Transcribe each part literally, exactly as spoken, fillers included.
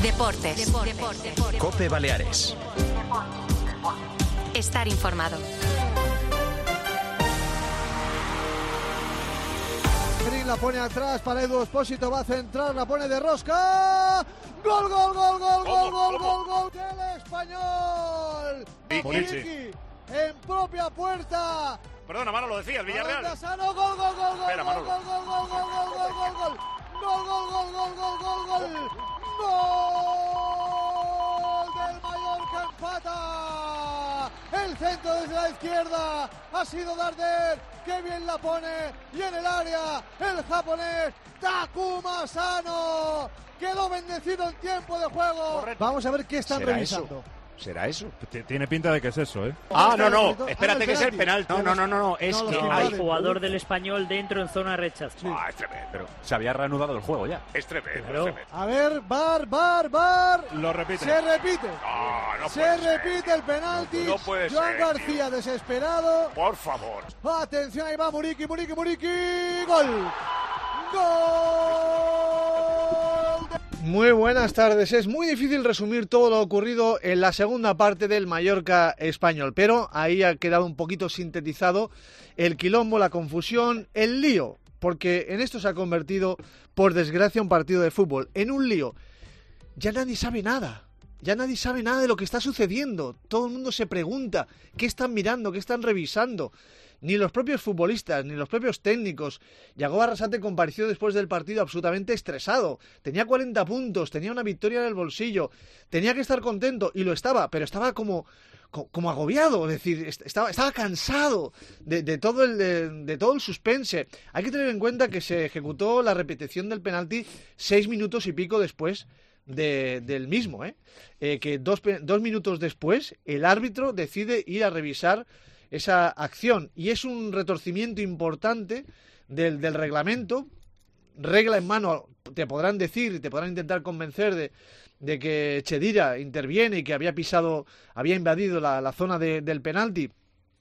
Deportes. Deportes. Deportes. COPE Baleares. Estar informado. La pone atrás para Edu Espósito, va a centrar, la pone de rosca. ¡Gol, gol, gol, gol, gol, gol, gol, gol del Español! Muriqui en propia puerta. Perdona, Manolo, decía el Villarreal. Sano, gol, gol, gol, gol, Espera, gol, gol, gol, gol, gol, gol, gol, gol, gol, gol, gol, gol, gol, gol, gol, gol del Mallorca, empata. El centro desde la izquierda ha sido Darder, que bien la pone, y en el área el japonés Takuma Sano quedó bendecido en tiempo de juego. Correcto. Vamos a ver qué están revisando. Eso? ¿Será eso? Tiene pinta de que es eso, ¿eh? Ah, no, no, espérate que es el penal. No, no, no, no, no, es que hay jugador del Español dentro en zona rechazo. Sí. Ah, es tremendo. Pero se había reanudado el juego ya. Es tremendo, Pero... es tremendo. A ver, bar, bar, bar. Lo repite. Se repite. No, no Se puede repite ser. el penalti. No puede Joan ser, García tío. desesperado. Por favor. Atención, ahí va Muriqui, Muriqui, Muriqui. Gol. Gol. Muy buenas tardes. Es muy difícil resumir todo lo ocurrido en la segunda parte del Mallorca Español, pero ahí ha quedado un poquito sintetizado el quilombo, la confusión, el lío, porque en esto se ha convertido, por desgracia, un partido de fútbol en un lío. Ya nadie sabe nada. Ya nadie sabe nada de lo que está sucediendo. Todo el mundo se pregunta qué están mirando, qué están revisando. Ni los propios futbolistas, ni los propios técnicos. Yago Arrasate compareció después del partido absolutamente estresado. Tenía cuarenta puntos, tenía una victoria en el bolsillo. Tenía que estar contento, y lo estaba, pero estaba como, como agobiado. Es decir, estaba, estaba cansado de, de, todo el, de, de todo el suspense. Hay que tener en cuenta que se ejecutó la repetición del penalti seis minutos y pico después De, del mismo, ¿eh? Eh, que dos, dos minutos después el árbitro decide ir a revisar esa acción, y es un retorcimiento importante del, del reglamento. Regla en mano, te podrán decir, te podrán intentar convencer de, de que Chedira interviene y que había pisado, había invadido la, la zona de, del penalti,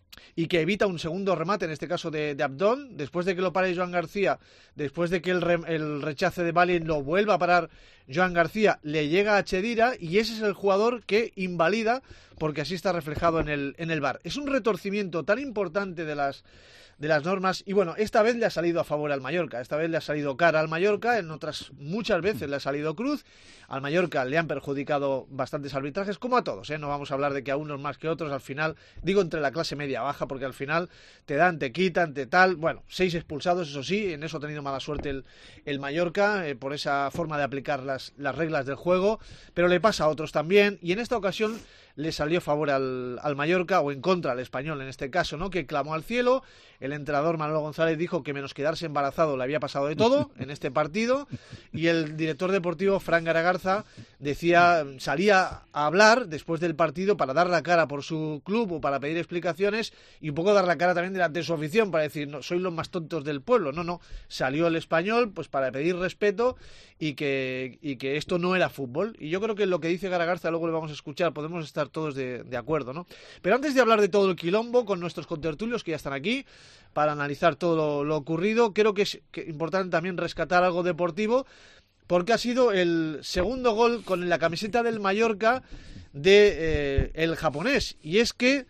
y que evita un segundo remate, en este caso de, de Abdón, después de que lo pare Joan García, después de que el, re, el rechace de Bali lo vuelva a parar Joan García, le llega a Chedira, y ese es el jugador que invalida, porque así está reflejado en el, en el V A R. Es un retorcimiento tan importante de las, de las normas, y bueno, esta vez le ha salido a favor al Mallorca, esta vez le ha salido cara al Mallorca, en otras muchas veces le ha salido cruz. Al Mallorca le han perjudicado bastantes arbitrajes, como a todos, ¿eh? No vamos a hablar de que a unos más que otros, al final, digo entre la clase media-baja, porque al final te dan, te quitan, te tal, bueno, seis expulsados, eso sí, en eso ha tenido mala suerte el, el Mallorca, eh, por esa forma de aplicar las, las reglas del juego, pero le pasa a otros también, y en esta ocasión le salió a favor al, al Mallorca, o en contra al Español en este caso, ¿no? Que clamó al cielo. El entrenador Manolo González dijo que menos quedarse embarazado le había pasado de todo en este partido, y el director deportivo Fran Garagarza decía, salía a hablar después del partido para dar la cara por su club o para pedir explicaciones, y un poco dar la cara también delante de su afición para decir, no, sois los más tontos del pueblo. No, no, salió el Español pues para pedir respeto, y que, y que esto no era fútbol, y yo creo que lo que dice Garagarza, luego le vamos a escuchar, podemos estar todos de, de acuerdo, ¿no? Pero antes de hablar de todo el quilombo, con nuestros contertulios que ya están aquí para analizar todo lo, lo ocurrido, creo que es que importante también rescatar algo deportivo, porque ha sido el segundo gol con la camiseta del Mallorca de eh, el japonés, y es que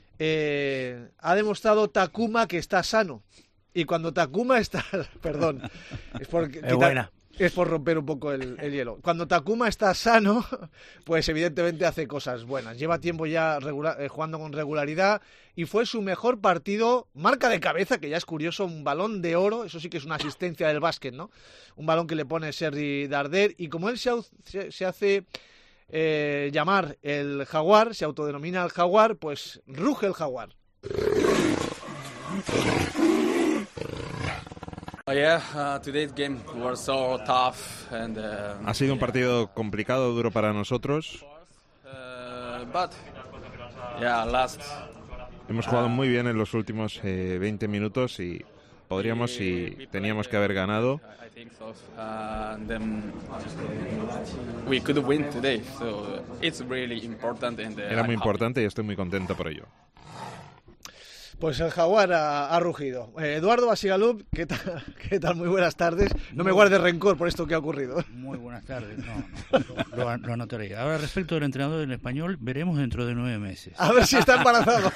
eh, ha demostrado Takuma que está sano, y cuando Takuma está, perdón, es porque es buena. Es por romper un poco el, el hielo. Cuando Takuma está sano, pues evidentemente hace cosas buenas. Lleva tiempo ya regular, eh, jugando con regularidad, y fue su mejor partido. Marca de cabeza, que ya es curioso, un balón de oro, eso sí que es una asistencia del básquet, ¿no? Un balón que le pone Sergi Darder, y como él se, se, se hace eh, llamar el jaguar, se autodenomina el jaguar, pues ruge el jaguar. Oh yeah, uh, today's game was so tough and, uh, ha sido un partido complicado, duro para nosotros. Uh, but, yeah, last, Hemos jugado muy bien en los últimos eh, veinte minutos, y podríamos y teníamos que haber ganado. Era muy importante, y estoy muy contento por ello. Pues el jaguar ha, ha rugido. Eh, Eduardo Basigalup, ¿qué tal? ¿Qué tal? Muy buenas tardes. No me guardes rencor por esto que ha ocurrido. Muy buenas tardes, no, no lo, lo anotaré. Ahora, respecto del entrenador del Español, veremos dentro de nueve meses. A ver si está embarazado.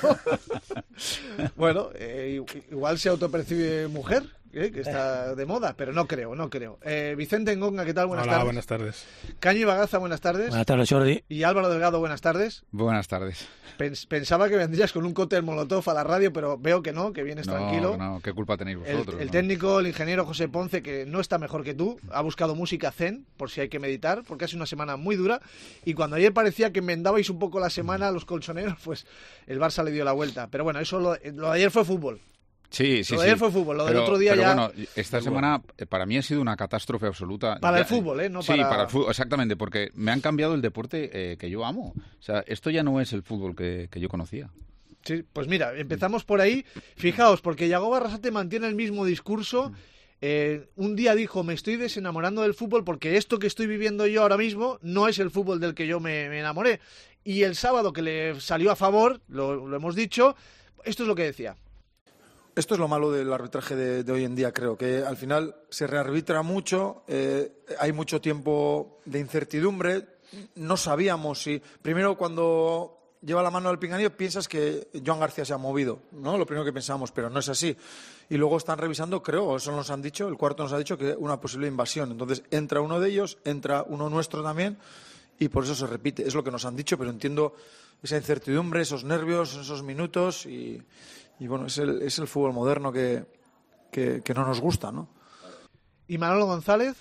Bueno, eh, igual se autopercibe mujer, eh, que está de moda, pero no creo, no creo. Eh, Vicente Engonga, ¿qué tal? Buenas Hola, tardes. buenas tardes. Caño Bagaza, buenas tardes. Buenas tardes, Jordi. Y Álvaro Delgado, buenas tardes. Buenas tardes. Pens- pensaba que vendrías con un cóctel molotov a la radio, pero veo que no, que vienes no, tranquilo. No, ¿qué culpa tenéis vosotros? El, el no? técnico, el ingeniero José Ponce, que no está mejor que tú, ha buscado música zen, por si hay que meditar, porque ha sido una semana muy dura, y cuando ayer parecía que enmendabais un poco la semana a los colchoneros, pues el Barça le dio la vuelta. Pero bueno, eso lo, lo de ayer fue fútbol. Sí, sí, Lo de sí. ayer fue fútbol, lo pero, del otro día pero ya... bueno, esta semana eh, para mí ha sido una catástrofe absoluta. Para ya, el fútbol, ¿eh? No sí, para... para el fútbol, exactamente, porque me han cambiado el deporte eh, que yo amo. O sea, esto ya no es el fútbol que, que yo conocía. Sí, pues mira, empezamos por ahí. Fijaos, porque Yagoba Arrasate mantiene el mismo discurso. Eh, un día dijo, me estoy desenamorando del fútbol porque esto que estoy viviendo yo ahora mismo no es el fútbol del que yo me, me enamoré. Y el sábado que le salió a favor, lo, lo hemos dicho, esto es lo que decía. Esto es lo malo del arbitraje de, de hoy en día, creo, que al final se rearbitra mucho, eh, hay mucho tiempo de incertidumbre, no sabíamos si... Primero, cuando lleva la mano al pinganillo, piensas que Joan García se ha movido, ¿no? Lo primero que pensábamos, pero no es así. Y luego están revisando, creo, eso nos han dicho, el cuarto nos ha dicho que una posible invasión. Entonces entra uno de ellos, entra uno nuestro también, y por eso se repite. Es lo que nos han dicho, pero entiendo esa incertidumbre, esos nervios, esos minutos y... Y bueno, es el, es el fútbol moderno que, que, que no nos gusta, ¿no? ¿Y Manolo González?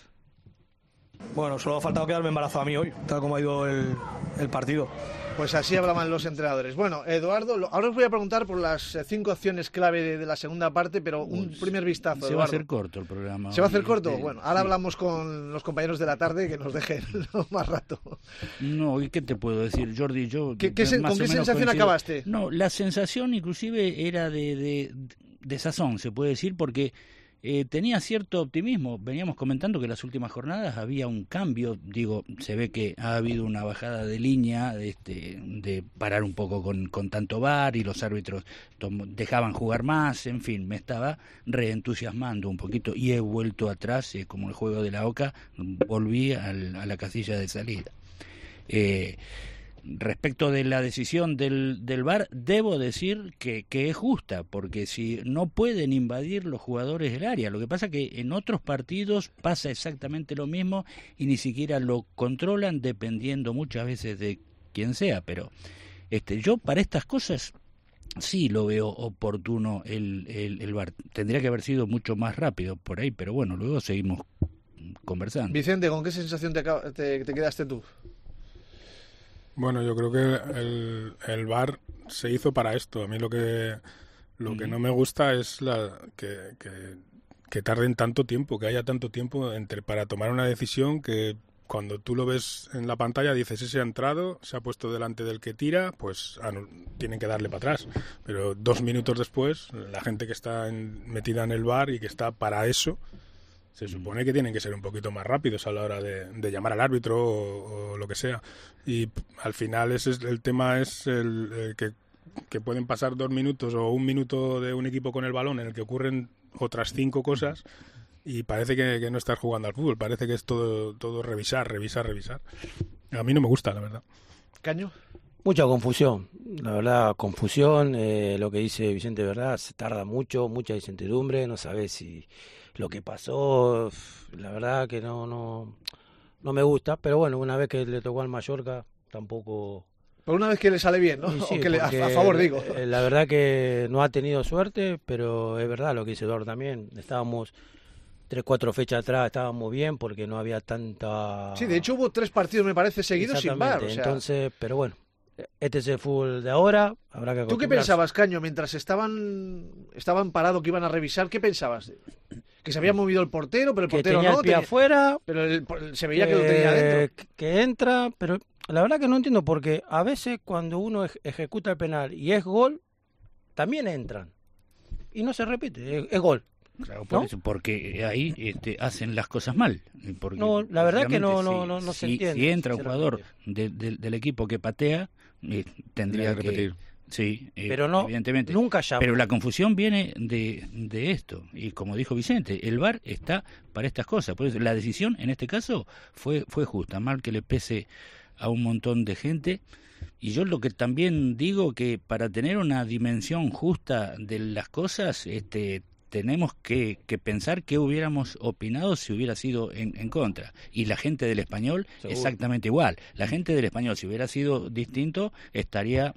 Bueno, solo ha faltado quedarme embarazado a mí hoy, tal como ha ido el, el partido. Pues así hablaban los entrenadores. Bueno, Eduardo, lo, ahora os voy a preguntar por las eh, cinco acciones clave de, de la segunda parte, pero un Uy, primer vistazo, Se Eduardo. va a hacer corto el programa. ¿Se va a hacer corto? Este, Bueno, ahora sí. hablamos con los compañeros de la tarde que nos dejen más rato. No, ¿y qué te puedo decir, Jordi? Yo, ¿Qué, qué sen, ¿Con qué sensación coincido. acabaste? No, la sensación inclusive era de, de, de sazón, se puede decir, porque eh, tenía cierto optimismo. Veníamos comentando que en las últimas jornadas había un cambio, digo, se ve que ha habido una bajada de línea de, este, de parar un poco con, con tanto V A R y los árbitros tom- dejaban jugar más, en fin, me estaba reentusiasmando un poquito y he vuelto atrás, eh, como el juego de la Oca, volví al, a la casilla de salida. Eh, Respecto de la decisión del, del V A R, debo decir que, que es justa, porque si no pueden invadir los jugadores del área, lo que pasa que en otros partidos pasa exactamente lo mismo y ni siquiera lo controlan dependiendo muchas veces de quién sea, pero este yo para estas cosas sí lo veo oportuno el, el, el V A R. Tendría que haber sido mucho más rápido por ahí, pero bueno, luego seguimos conversando. Vicente, ¿con qué sensación te, te, te quedaste tú? Bueno, yo creo que el, el V A R se hizo para esto. A mí lo que lo que no me gusta es la que, que, que tarden tanto tiempo, que haya tanto tiempo entre para tomar una decisión que cuando tú lo ves en la pantalla dices ese ha entrado, se ha puesto delante del que tira, pues ah, no, tienen que darle para atrás. Pero dos minutos después, la gente que está en, metida en el V A R y que está para eso, se supone que tienen que ser un poquito más rápidos a la hora de, de llamar al árbitro o, o lo que sea. Y al final ese es, el tema es el, el que, que pueden pasar dos minutos o un minuto de un equipo con el balón en el que ocurren otras cinco cosas y parece que, que no estás jugando al fútbol. Parece que es todo, todo revisar, revisar, revisar. A mí no me gusta, la verdad. ¿Caño? Mucha confusión, la verdad, confusión. Eh, lo que dice Vicente, verdad, se tarda mucho, mucha incertidumbre. No sabes si... lo que pasó, la verdad que no no no me gusta, pero bueno, una vez que le tocó al Mallorca, tampoco... Por una vez que le sale bien, ¿no? Sí, o que le, a, a favor, digo. La verdad que no ha tenido suerte, pero es verdad lo que dice Eduardo también. Estábamos tres, cuatro fechas atrás, estábamos bien porque no había tanta... Sí, de hecho hubo tres partidos, me parece, seguidos sin V A R. O sea... Entonces, pero bueno, este es el fútbol de ahora, habrá que... ¿Tú qué pensabas, Caño, mientras estaban estaban parados que iban a revisar? ¿Qué pensabas? Que se había movido el portero, pero el que portero tenía no. el pie tenía... afuera. Pero el, se veía que, que lo tenía dentro. Que entra, pero la verdad que no entiendo, porque a veces cuando uno ej- ejecuta el penal y es gol, también entran. Y no se repite, es, es gol. Claro, por ¿no? eso, porque ahí este, hacen las cosas mal. Porque, no, la verdad que no, si, no, no, no se si, entiende. Si entra un jugador de, de, del equipo que patea, eh, tendría que, repetir. Sí, eh, pero no, evidentemente. Nunca llamó. Pero la confusión viene de, de esto. Y como dijo Vicente, el V A R está para estas cosas. Por eso la decisión, en este caso, fue, fue justa. Mal que le pese a un montón de gente. Y yo lo que también digo que para tener una dimensión justa de las cosas, este tenemos que, que pensar qué hubiéramos opinado si hubiera sido en, en contra. Y la gente del Español, seguro, exactamente igual. La gente del Español, si hubiera sido distinto, estaría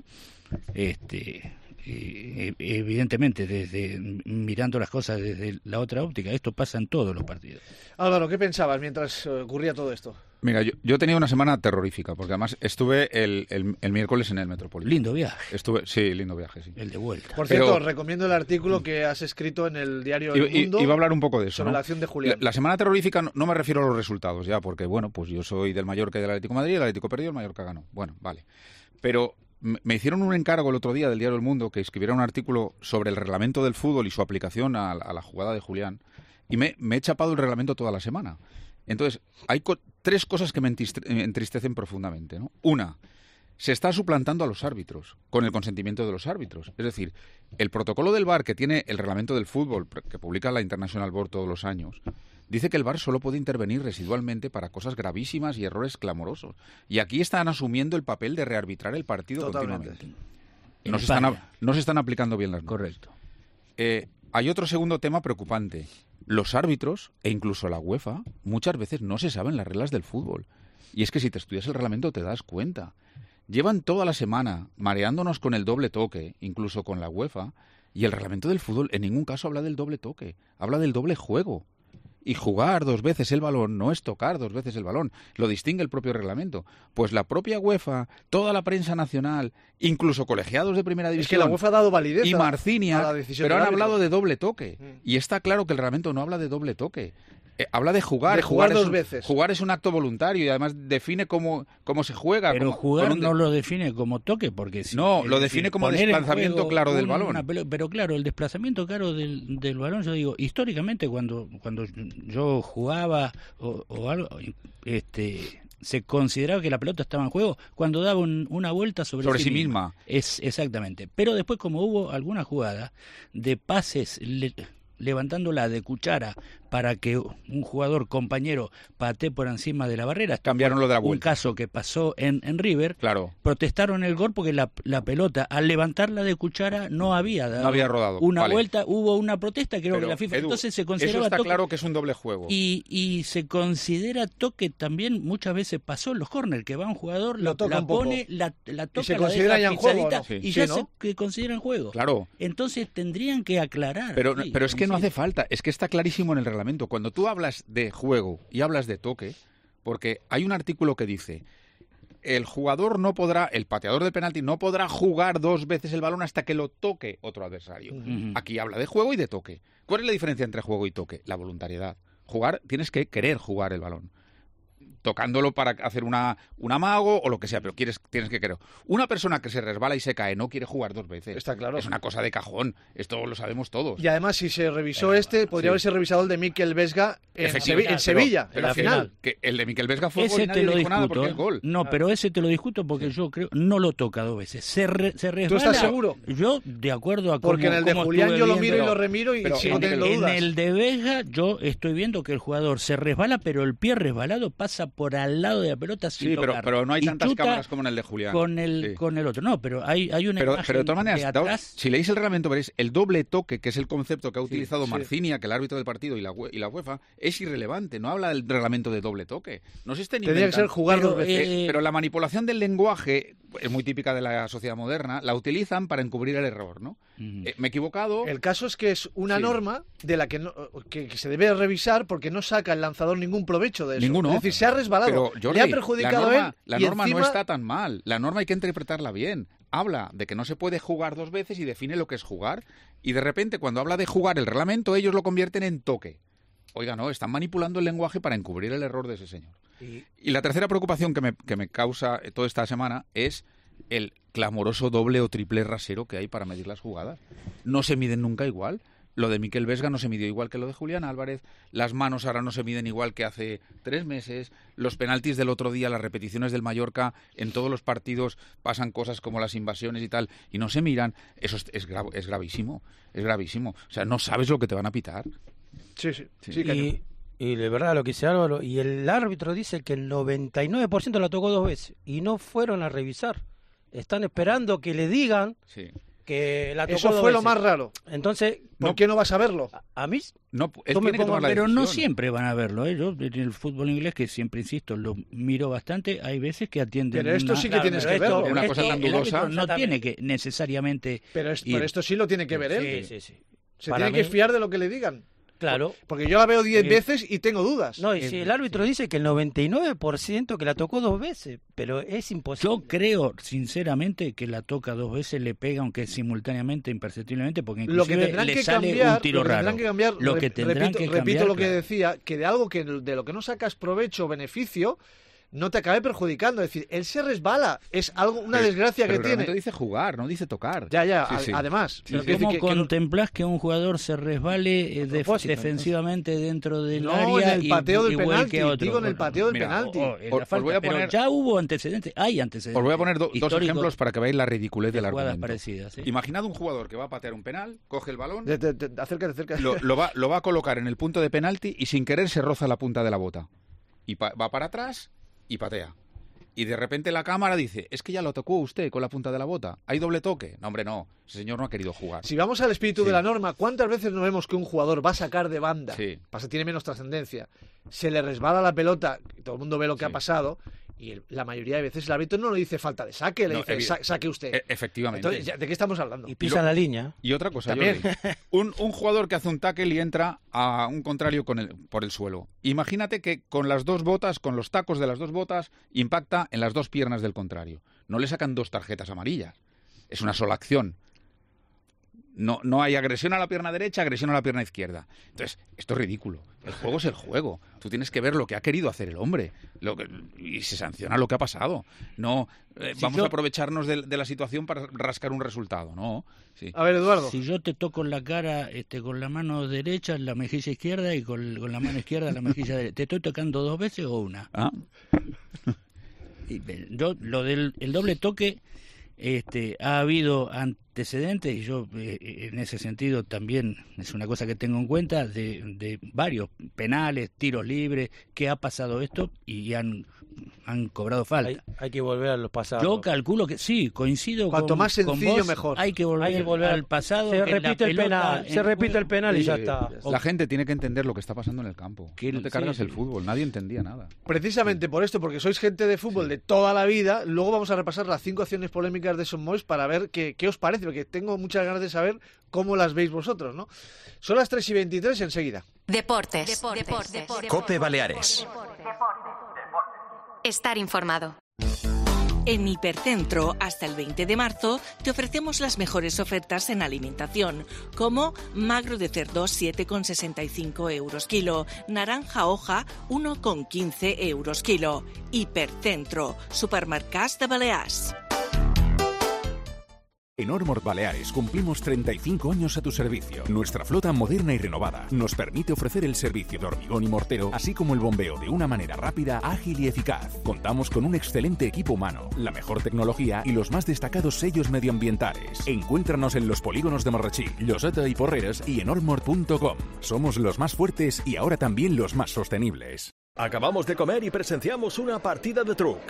este eh, evidentemente desde mirando las cosas desde la otra óptica. Esto pasa en todos los partidos. Álvaro, ¿qué pensabas mientras ocurría todo esto? Mira, yo, yo tenía una semana terrorífica, porque además estuve el, el, el miércoles en el Metropolitano. Lindo viaje. Estuve, sí, lindo viaje, sí. El de vuelta. Por Pero, cierto, recomiendo el artículo que has escrito en el diario El Mundo. Iba a hablar un poco de eso, sobre ¿no? la acción de Julián. La, la semana terrorífica no, no me refiero a los resultados, ya, porque, bueno, pues yo soy del Mallorca y del Atlético de Madrid, el Atlético perdió, el Mallorca ganó. Bueno, vale. Pero me hicieron un encargo el otro día del diario El Mundo que escribiera un artículo sobre el reglamento del fútbol y su aplicación a, a la jugada de Julián, y me, me he chapado el reglamento toda la semana. Entonces, hay co- tres cosas que me entristecen profundamente, ¿no? Una, se está suplantando a los árbitros, con el consentimiento de los árbitros. Es decir, el protocolo del V A R que tiene el reglamento del fútbol, que publica la International Board todos los años, dice que el V A R solo puede intervenir residualmente para cosas gravísimas y errores clamorosos. Y aquí están asumiendo el papel de rearbitrar el partido Totalmente. continuamente. No se, están, no se están aplicando bien las normas. Correcto. Eh, hay otro segundo tema preocupante. Los árbitros, e incluso la UEFA, muchas veces no se saben las reglas del fútbol. Y es que si te estudias el reglamento te das cuenta. Llevan toda la semana mareándonos con el doble toque, incluso con la UEFA, y el reglamento del fútbol en ningún caso habla del doble toque, habla del doble juego. Y jugar dos veces el balón no es tocar dos veces el balón, lo distingue el propio reglamento. Pues la propia UEFA, toda la prensa nacional, incluso colegiados de primera división... Es que la UEFA ha dado validez y a, Marcinia, a la decisión pero del han árbitro. hablado de doble toque. Mm. Y está claro que el reglamento no habla de doble toque. Eh, habla de jugar. De jugar dos es un, veces. Jugar es un acto voluntario y además define cómo, cómo se juega. Pero como, jugar un de... no lo define como toque, porque... Si, no, lo es define decir, como poner en desplazamiento juego claro del un- balón. una pelo- pero claro, el desplazamiento claro del, del balón, yo digo, históricamente cuando, cuando yo jugaba o, o algo, este... se consideraba que la pelota estaba en juego cuando daba un- una vuelta sobre, Sobre sí misma. Es exactamente. Pero después, como hubo alguna jugada de pases le- levantándola de cuchara para que un jugador compañero patee por encima de la barrera, Cambiaron lo de la un vuelta. caso que pasó en, en River, Claro. protestaron el gol porque la, la pelota al levantarla de cuchara no había dado No había rodado. una Vale. vuelta, hubo una protesta, creo Pero, que la FIFA, Edu, entonces se eso consideraba está toque. claro que es un doble juego. Y, y se considera toque también, muchas veces pasó en los córner, que va un jugador, la, toca la un poco. pone, la, la toca, se la considera deja ya en juego, pisadita ¿no? Sí. y Sí, ya ¿no? se que considera en juego. Claro. Entonces tendrían que aclarar. Pero, sí, pero es que no sí. hace falta, es que está clarísimo en el reglamento. Cuando tú hablas de juego y hablas de toque, porque hay un artículo que dice, el jugador no podrá, el pateador del penalti no podrá jugar dos veces el balón hasta que lo toque otro adversario. Ujú. Aquí habla de juego y de toque. ¿Cuál es la diferencia entre juego y toque? La voluntariedad. Jugar, tienes que querer jugar el balón. Tocándolo para hacer una, un amago o lo que sea, pero quieres, tienes que querer. Una persona que se resbala y se cae no quiere jugar dos veces. Está claro. Es una cosa de cajón. Esto lo sabemos todos. Y además, si se revisó Eh, este, podría sí. haberse revisado el de Mikel Vesga en, Efectivamente, Sevi- en Sevilla, pero- en la pero final. Que el de Miquel Vesga fue gol Ese y nadie te lo dijo nada discuto. porque ¿eh? es gol. No, pero ese te lo discuto porque yo creo no lo toca dos veces. Se, re- se resbala. estás seguro? Yo, de acuerdo a cómo Porque en el de cómo Julián estuve yo lo viendo- miro y lo remiro y pero sigo en- teniendo En dudas. el de Vega yo estoy viendo que el jugador se resbala, pero el pie resbalado pasa por al lado de la pelota sin Sí, pero, tocar. pero no hay Y tantas chuta cámaras como en el de Julián. con el Sí. con el otro. No, pero hay, hay una Pero, imagen pero de todas maneras, de da- atrás. si leéis el reglamento veréis, el doble toque, que es el concepto que ha Sí, utilizado sí. Marcinia, que el árbitro del partido, y la, ue- y la UEFA, es irrelevante. No habla del reglamento de doble toque. No se estén Tendría que ser inventando. jugar Pero, dos veces. eh, Pero la manipulación del lenguaje es muy típica de la sociedad moderna, la utilizan para encubrir el error, ¿no? Ujú. Eh, me he equivocado. El caso es que es una Sí. norma de la que, no- que, que se debe revisar porque no saca el lanzador ningún provecho de eso. Ninguno. Es decir, se ha resbalado. Pero, Jordi, Le ha perjudicado la norma, él. la y norma encima- no está tan mal. La norma hay que interpretarla bien. Habla de que no se puede jugar dos veces y define lo que es jugar. Y de repente, cuando habla de jugar el reglamento, ellos lo convierten en toque. Oiga, no, están manipulando el lenguaje para encubrir el error de ese señor. Y- Y la tercera preocupación que me, que me causa eh, toda esta semana es el clamoroso doble o triple rasero que hay para medir las jugadas. No se miden nunca igual. Lo de Miquel Vesga no se midió igual que lo de Julián Álvarez, las manos ahora no se miden igual que hace tres meses, los penaltis del otro día, las repeticiones del Mallorca, en todos los partidos pasan cosas como las invasiones y tal, y no se miran. Eso es, es, gra- es gravísimo, es gravísimo. O sea, no sabes lo que te van a pitar. Sí, sí. Sí. sí Y, y de verdad lo que dice Álvaro, y el árbitro dice que el noventa y nueve por ciento la tocó dos veces y no fueron a revisar. Están esperando que le digan Sí. que la tocó Eso dos fue lo veces. más raro. Entonces, ¿Por No. qué no vas a verlo? a mí No, él Yo me tiene que pongo- tomar la Pero no decisión. siempre van a verlo, ¿eh? Yo en el fútbol inglés, que siempre insisto, lo miro bastante, hay veces que atienden. Pero esto una- sí que Claro, tienes pero que esto- verlo. Una cosa el tan árbitro dudosa. no tiene que necesariamente Pero, es, ir. pero esto sí lo tiene que ver él. sí, sí, sí. Se Para tiene mí- que fiar de lo que le digan. Claro. Porque yo la veo diez Sí. veces y tengo dudas. No, y si el árbitro dice que el noventa y nueve por ciento que la tocó dos veces, pero es imposible. Yo creo, sinceramente, que la toca dos veces, le pega, aunque simultáneamente, imperceptiblemente, porque Lo que inclusive tendrán le que sale cambiar, un tiro lo que raro. tendrán que cambiar, Lo que rep- tendrán repito, que repito cambiar, lo que claro. decía, que de algo que de lo que no sacas provecho o beneficio, no te acabe perjudicando. Es decir, él se resbala, es algo una Pero- desgracia pero que el reglamento tiene. dice jugar, no dice tocar. Ya, ya, Sí, a- sí. además. Sí, Pero sí. quiero ¿Cómo decir que- que no- contemplás que un jugador se resbale eh, def- propósito, defensivamente dentro del No, área en el y- pateo del y vuelque penalti, a otro? digo en el pateo del Mira, penalti. Oh, en Os- la os falta, voy a pero poner- ya hubo antecedentes, hay antecedentes. Os voy a poner do- dos históricos ejemplos para que veáis la ridiculez de del jugadas argumento. parecidas. ¿sí? Imaginad un jugador que va a patear un penal, coge el balón, De- de- de- acércate, acércate. lo, lo va, lo va a colocar en el punto de penalti y sin querer se roza la punta de la bota. Y pa- va para atrás y patea. Y de repente la cámara dice, es que ya lo tocó usted con la punta de la bota. ¿Hay doble toque? No, hombre, no. Ese señor no ha querido jugar. Si vamos al espíritu Sí. de la norma, ¿cuántas veces no vemos que un jugador va a sacar de banda? Sí. Pasa, tiene menos trascendencia. Se le resbala la pelota, y todo el mundo ve lo que Sí. ha pasado, y el- la mayoría de veces el árbitro no le dice falta de saque, le No, dice evi- "Sa- saque usted. E- efectivamente. Entonces, ya, ¿de qué estamos hablando? Y pisan la línea. Y otra cosa, También. Jordi. Un, un jugador que hace un tackle y entra a un contrario con el, por el suelo. Imagínate que con las dos botas, con los tacos de las dos botas, impacta en las dos piernas del contrario. No le sacan dos tarjetas amarillas. Es una sola acción. No, no hay agresión a la pierna derecha, agresión a la pierna izquierda. Entonces, esto es ridículo. El juego es el juego. Tú tienes que ver lo que ha querido hacer el hombre. Lo que, y se sanciona lo que ha pasado. No, eh, Si vamos yo- a aprovecharnos de, de la situación para rascar un resultado. No. Sí. A ver, Eduardo. Si yo te toco la cara este, con la mano derecha en la mejilla izquierda y con, con la mano izquierda en la mejilla derecha, ¿te estoy tocando dos veces o una? Ah. Y, eh, yo, lo del el doble toque, este, ha habido antecedentes y yo eh, en ese sentido también es una cosa que tengo en cuenta de, de varios penales, tiros libres, que ha pasado esto y han, han cobrado falta. Hay, hay que volver a los pasados. Yo calculo que sí, coincido Cuanto con más con sencillo, vos, mejor. Hay que volver, Hay que volver al pasado. Se que la repite el pelota penal, en se repite el penal y ya Sí, está. La gente tiene que entender lo que está pasando en el campo. Que no el- te cargas sí, el sí. fútbol. Nadie entendía nada. Precisamente por esto, porque sois gente de fútbol de toda la vida, luego vamos a repasar las cinco acciones polémicas de Son Mois para ver qué, qué os parece, porque tengo muchas ganas de saber cómo las veis vosotros, ¿no? Son las tres y veintitrés enseguida. Deportes. Deportes. Deportes. Cope Baleares. Estar informado. En Hipercentro, hasta el veinte de marzo, te ofrecemos las mejores ofertas en alimentación, como magro de cerdo siete con sesenta y cinco euros kilo, naranja hoja uno con quince euros kilo. Hipercentro, supermercats de Balears. En Ormord Baleares cumplimos treinta y cinco años a tu servicio. Nuestra flota moderna y renovada nos permite ofrecer el servicio de hormigón y mortero, así como el bombeo de una manera rápida, ágil y eficaz. Contamos con un excelente equipo humano, la mejor tecnología y los más destacados sellos medioambientales. Encuéntranos en los polígonos de Marrachí, Lloseta y Porreres y en ormord punto com. Somos los más fuertes y ahora también los más sostenibles. Acabamos de comer y presenciamos una partida de truc.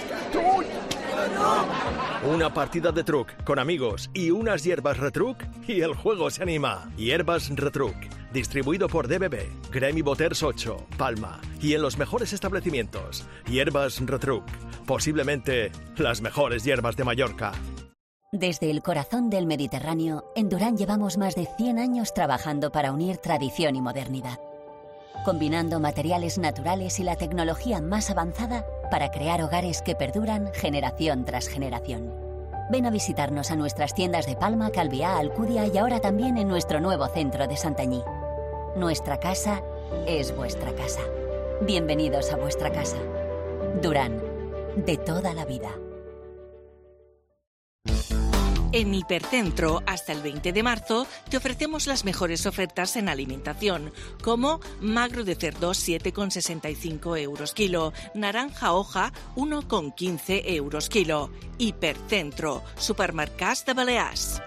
Una partida de truc con amigos y unas hierbas Retruc y el juego se anima. Hierbas Retruc, distribuido por D B B, Gremi Boters ocho, Palma y en los mejores establecimientos. Hierbas Retruc, posiblemente las mejores hierbas de Mallorca. Desde el corazón del Mediterráneo, en Durán llevamos más de cien años trabajando para unir tradición y modernidad, combinando materiales naturales y la tecnología más avanzada para crear hogares que perduran generación tras generación. Ven a visitarnos a nuestras tiendas de Palma, Calviá, Alcudia y ahora también en nuestro nuevo centro de Santanyí. Nuestra casa es vuestra casa. Bienvenidos a vuestra casa. Durán, de toda la vida. En Hipercentro, hasta el veinte de marzo, te ofrecemos las mejores ofertas en alimentación, como magro de cerdo siete con sesenta y cinco euros kilo, naranja hoja uno con quince euros kilo. Hipercentro, supermercats de Balears.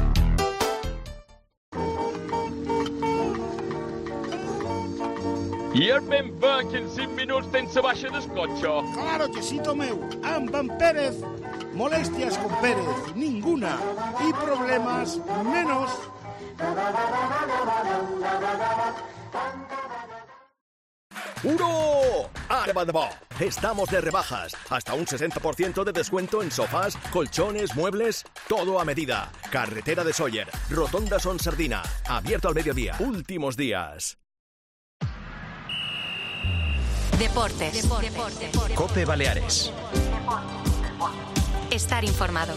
I el Ben Beck en cinc minuts sense baixa d'escotxa. Claro que sí, Tomeu. Amb en Pérez. Molestias con Pérez, ninguna. Y problemas, menos. ¡Uro! ¡Arba de bo! Estamos de rebajas. Hasta un sesenta por ciento de descuento en sofás, colchones, muebles, todo a medida. Carretera de Sóller, Rotonda Son Sardina. Abierto al mediodía. Últimos días. Deportes. Deportes. Deportes. Cope Baleares. Estar informado.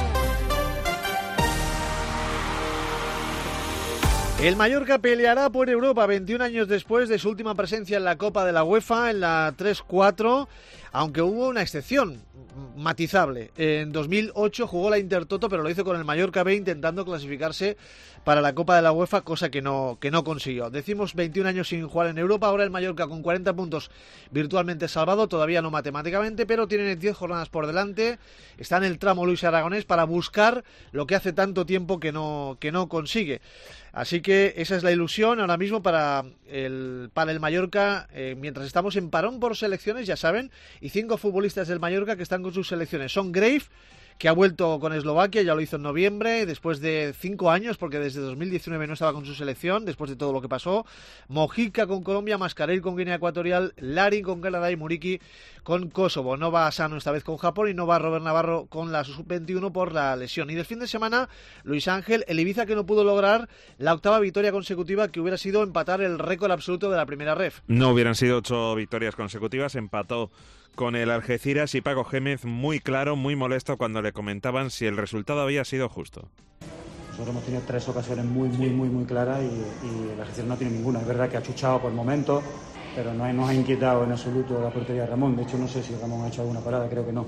El Mallorca peleará por Europa veintiún años después de su última presencia en la Copa de la UEFA, en la tres cuatro, aunque hubo una excepción matizable. En dos mil ocho jugó la Intertoto, pero lo hizo con el Mallorca B intentando clasificarse para la Copa de la UEFA, cosa que no, que no consiguió. Decimos veintiún años sin jugar en Europa, ahora el Mallorca con cuarenta puntos virtualmente salvado, todavía no matemáticamente, pero tienen diez jornadas por delante, está en el tramo Luis Aragonés para buscar lo que hace tanto tiempo que no, que no consigue. Así que esa es la ilusión ahora mismo para el, para el Mallorca, eh, mientras estamos en parón por selecciones, ya saben, y cinco futbolistas del Mallorca que están con sus selecciones. Son Grave, que ha vuelto con Eslovaquia, ya lo hizo en noviembre, después de cinco años, porque desde dos mil diecinueve no estaba con su selección, después de todo lo que pasó. Mojica con Colombia, Mascarell con Guinea Ecuatorial, Larin con Canadá y Muriqui con Kosovo. No va Sano esta vez con Japón y no va Robert Navarro con la sub veintiuno por la lesión. Y del fin de semana, Luis Ángel, el Ibiza que no pudo lograr la octava victoria consecutiva, que hubiera sido empatar el récord absoluto de la primera ref. No hubieran sido ocho victorias consecutivas, empató con el Algeciras y Paco Gémez muy claro, muy molesto cuando le comentaban si el resultado había sido justo. Nosotros hemos tenido tres ocasiones muy, muy, muy, muy claras y, y el Algeciras no tiene ninguna. Es verdad que ha chuchado por momentos, pero no nos ha inquietado en absoluto la portería de Ramón. De hecho, no sé si Ramón ha hecho alguna parada, creo que no.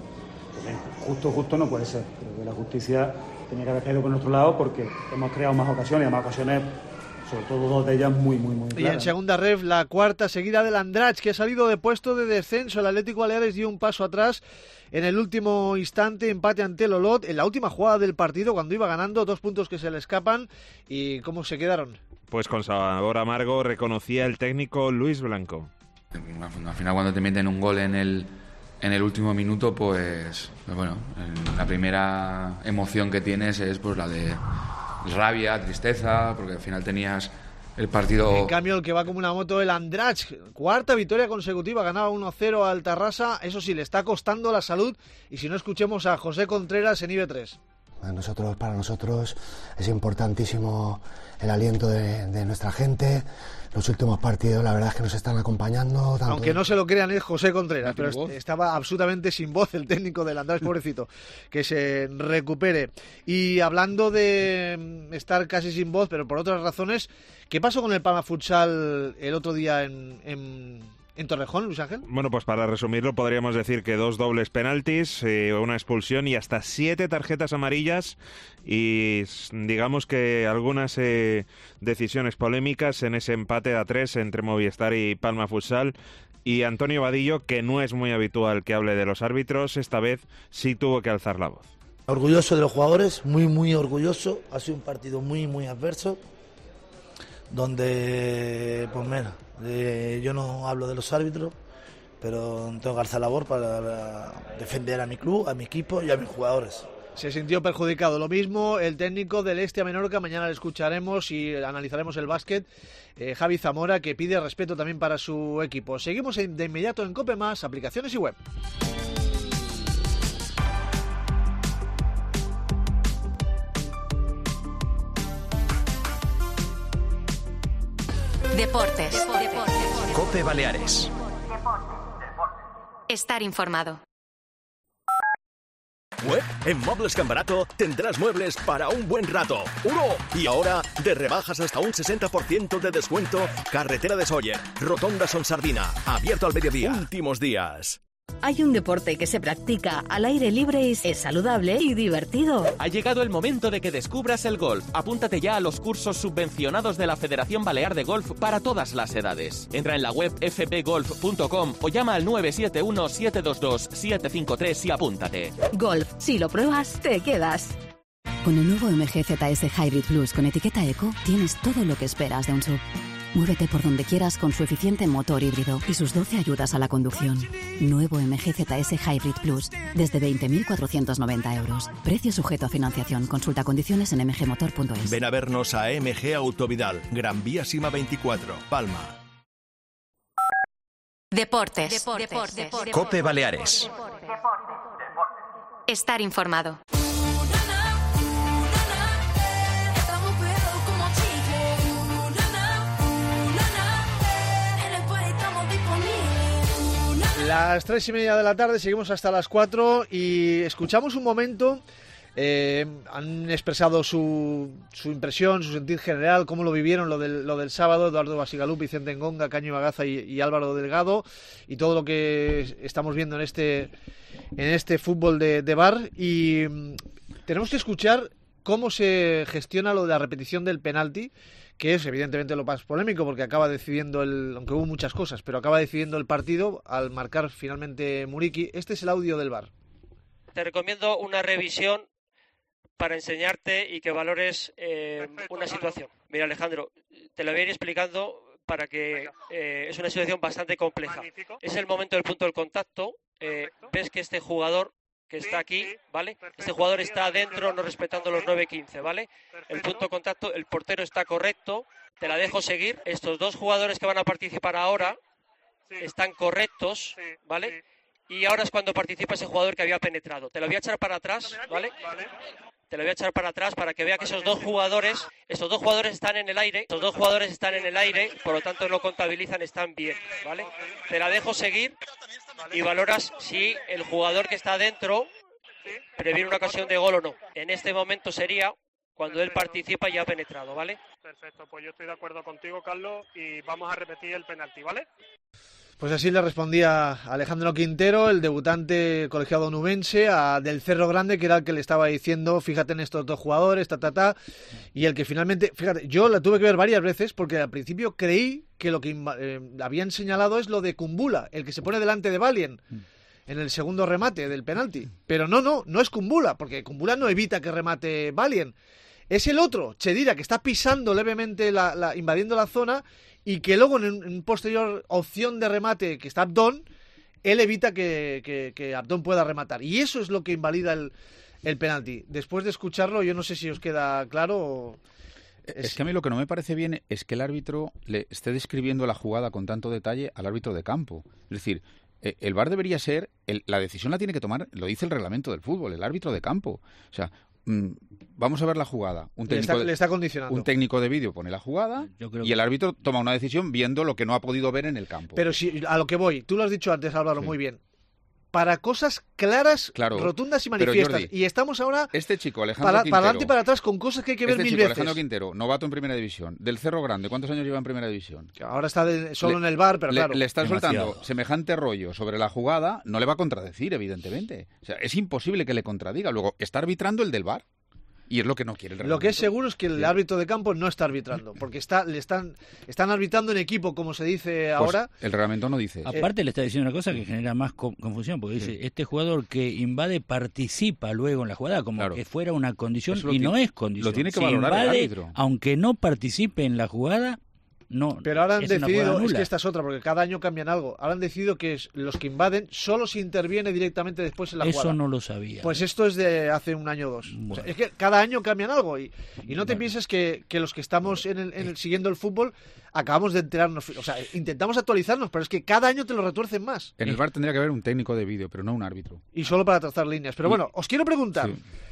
Justo, justo no puede ser. Creo que la justicia tenía que haber caído por nuestro lado porque hemos creado más ocasiones, más ocasiones, sobre todo dos de ellas muy, muy, muy claras. Y en segunda ref, la cuarta seguida del Andratx, que ha salido de puesto de descenso. El Atlético Baleares dio un paso atrás en el último instante, empate ante el Olot, en la última jugada del partido, cuando iba ganando, dos puntos que se le escapan. ¿Y cómo se quedaron? Pues con sabor amargo, reconocía el técnico Luis Blanco. Al final, cuando te meten un gol en el, en el último minuto, pues, pues bueno, la primera emoción que tienes es pues la de rabia, tristeza, porque al final tenías el partido. En cambio, el que va como una moto, el Andratx, cuarta victoria consecutiva, ganaba uno cero al Tarrasa. Eso sí, le está costando la salud. Y si no, escuchemos a José Contreras en I B tres. Nosotros, para nosotros es importantísimo el aliento de, de nuestra gente. Los últimos partidos, la verdad es que nos están acompañando. Tanto Aunque no se lo crean, es José Contreras, pero est- estaba absolutamente sin voz el técnico del Andrés, pobrecito, que se recupere. Y hablando de estar casi sin voz, pero por otras razones, ¿qué pasó con el Palma Futsal el otro día en, en, en Torrejón, Luis Ángel? Bueno, pues para resumirlo, podríamos decir que dos dobles penaltis, eh, una expulsión y hasta siete tarjetas amarillas y digamos que algunas eh, decisiones polémicas en ese empate a tres entre Movistar y Palma Futsal. Y Antonio Vadillo, que no es muy habitual que hable de los árbitros, esta vez sí tuvo que alzar la voz. Orgulloso de los jugadores, muy, muy orgulloso. Ha sido un partido muy, muy adverso, donde, pues mira, eh, yo no hablo de los árbitros, pero tengo que alzar la voz para defender a mi club, a mi equipo y a mis jugadores. Se sintió perjudicado. Lo mismo el técnico del Estia Menorca, mañana le escucharemos y analizaremos el básquet, eh, Javi Zamora, que pide respeto también para su equipo. Seguimos de inmediato en Cope Más, aplicaciones y web. Deportes. Deportes. Cope Baleares. Estar informado. Web en Muebles Can Barato tendrás muebles para un buen rato. ¡Uno! Y ahora, de rebajas hasta un sesenta por ciento de descuento. Carretera de Sóller, Rotonda Son Sardina. Abierto al mediodía. Últimos días. Hay un deporte que se practica al aire libre y es saludable y divertido. Ha llegado el momento de que descubras el golf. Apúntate ya a los cursos subvencionados de la Federación Balear de Golf para todas las edades. Entra en la web f b golf punto com o llama al nueve siete uno, siete dos dos, siete cinco tres y apúntate. Golf, si lo pruebas, te quedas. Con el nuevo M G Z S Hybrid Plus con etiqueta Eco, tienes todo lo que esperas de un S U V. Muévete por donde quieras con su eficiente motor híbrido y sus doce ayudas a la conducción. Nuevo M G Z S Hybrid Plus, desde veinte mil cuatrocientos noventa euros. Precio sujeto a financiación. Consulta condiciones en m g motor punto es. Ven a vernos a M G Autovidal, Gran Vía Sima veinticuatro, Palma. Deportes. Deportes. Deportes. Cope Baleares. Estar informado. Las tres y media de la tarde, seguimos hasta las cuatro y escuchamos un momento. Eh, han expresado su, su impresión, su sentir general, cómo lo vivieron lo del, lo del sábado, Eduardo Basigalup, Vicente Engonga, Caño Bagaza y, y Álvaro Delgado, y todo lo que estamos viendo en este, en este fútbol de, de bar. Y mm, tenemos que escuchar cómo se gestiona lo de la repetición del penalti, que es evidentemente lo más polémico porque acaba decidiendo, el, aunque hubo muchas cosas, pero acaba decidiendo el partido al marcar finalmente Muriqui. Este es el audio del V A R. Te recomiendo una revisión para enseñarte y que valores eh, una situación. Mira, Alejandro, te lo voy a ir explicando para que eh, es una situación bastante compleja. Magnífico. Es el momento del punto del contacto. Eh, ves que este jugador que está aquí, ¿vale? Este jugador está adentro, no respetando los nueve quince, ¿vale? El punto de contacto, el portero está correcto, te la dejo seguir. Estos dos jugadores que van a participar ahora están correctos, ¿vale? Y ahora es cuando participa ese jugador que había penetrado. Te lo voy a echar para atrás, ¿vale? Te lo voy a echar para atrás para que vea que esos dos jugadores, estos dos jugadores están en el aire, estos dos jugadores están en el aire, por lo tanto no contabilizan, están bien, ¿vale? Te la dejo seguir y valoras si el jugador que está adentro previene una ocasión de gol o no. En este momento sería cuando él participa y ha penetrado, ¿vale? Perfecto, pues yo estoy de acuerdo contigo, Carlos, y vamos a repetir el penalti, ¿vale? Pues así le respondía Alejandro Quintero, el debutante colegiado onubense, a Del Cerro Grande, que era el que le estaba diciendo, fíjate en estos dos jugadores, ta, ta, ta, y el que finalmente, fíjate, yo la tuve que ver varias veces porque al principio creí que lo que eh, habían señalado es lo de Kumbula, el que se pone delante de Valien en el segundo remate del penalti, pero no, no, no es Kumbula, porque Kumbula no evita que remate Valien, es el otro, Chedira, que está pisando levemente, la, la, invadiendo la zona, y que luego en un posterior opción de remate que está Abdón, él evita que, que, que Abdón pueda rematar. Y eso es lo que invalida el, el penalti. Después de escucharlo, yo no sé si os queda claro. O... Es... es que a mí lo que no me parece bien es que el árbitro le esté describiendo la jugada con tanto detalle al árbitro de campo. Es decir, el V A R debería ser, el, la decisión la tiene que tomar, lo dice el reglamento del fútbol, el árbitro de campo. O sea, vamos a ver la jugada. Un técnico, le, está, le está condicionando. Un técnico de vídeo pone la jugada y el árbitro toma una decisión viendo lo que no ha podido ver en el campo. Pero si a lo que voy, tú lo has dicho antes, Álvaro, sí. Muy bien. Para cosas claras, claro, rotundas y manifiestas. Jordi, y estamos ahora este chico, Alejandro para, Quintero, para adelante y para atrás con cosas que hay que ver este mil chico, veces. Alejandro Quintero, novato en Primera División, del Cerro Grande, ¿cuántos años lleva en Primera División? Ahora está de, solo le, en el V A R, pero le, claro. Le está demasiado. soltando semejante rollo sobre la jugada, no le va a contradecir, evidentemente. O sea, es imposible que le contradiga. Luego, está arbitrando el del V A R. Y es lo que no quiere el reglamento. Lo que es seguro es que el sí. árbitro de campo no está arbitrando, porque está, le están, están arbitrando en equipo, como se dice pues ahora. El reglamento no dice. Aparte eh, le está diciendo una cosa que genera más confusión, porque sí. dice, este jugador que invade participa luego en la jugada, como claro. que fuera una condición, y tiene, no es condición. Lo tiene que si valorar invade, el árbitro. Aunque no participe en la jugada, no. Pero ahora han es decidido, es que esta es otra, porque cada año cambian algo. Ahora han decidido que es, los que invaden solo se interviene directamente después en la Eso jugada. Eso no lo sabía. Pues esto es de hace un año o dos. Bueno. O sea, es que cada año cambian algo y, y no te bueno. pienses que, que los que estamos en el, en el, siguiendo el fútbol acabamos de enterarnos. O sea, intentamos actualizarnos, pero es que cada año te lo retuercen más. En el V A R tendría que haber un técnico de vídeo, pero no un árbitro. Y solo para trazar líneas. Pero bueno, os quiero preguntar. Sí.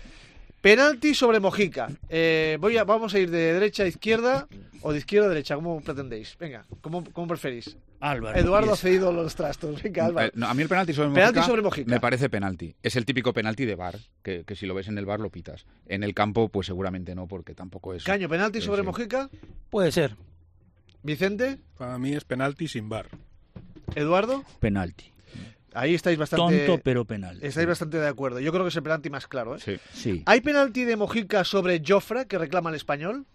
Penalti sobre Mojica. Eh, voy a, vamos a ir de derecha a izquierda o de izquierda a derecha, ¿cómo pretendéis? Venga, ¿cómo, cómo preferís? Álvaro. Eduardo ha cedido los trastos. Venga, Álvaro. No, a mí el penalti sobre, penalti Mojica sobre Mojica me parece penalti. Es el típico penalti de V A R, que, que si lo ves en el V A R lo pitas. En el campo, pues seguramente no, porque tampoco es... Caño, ¿penalti sobre sí. Mojica? Puede ser. ¿Vicente? Para mí es penalti sin V A R. ¿Eduardo? Penalti. Ahí estáis bastante... Tonto, pero penal. Estáis bastante de acuerdo. Yo creo que es el penalti más claro, ¿eh? Sí. sí. ¿Hay penalti de Mojica sobre Jofre que reclama el Español?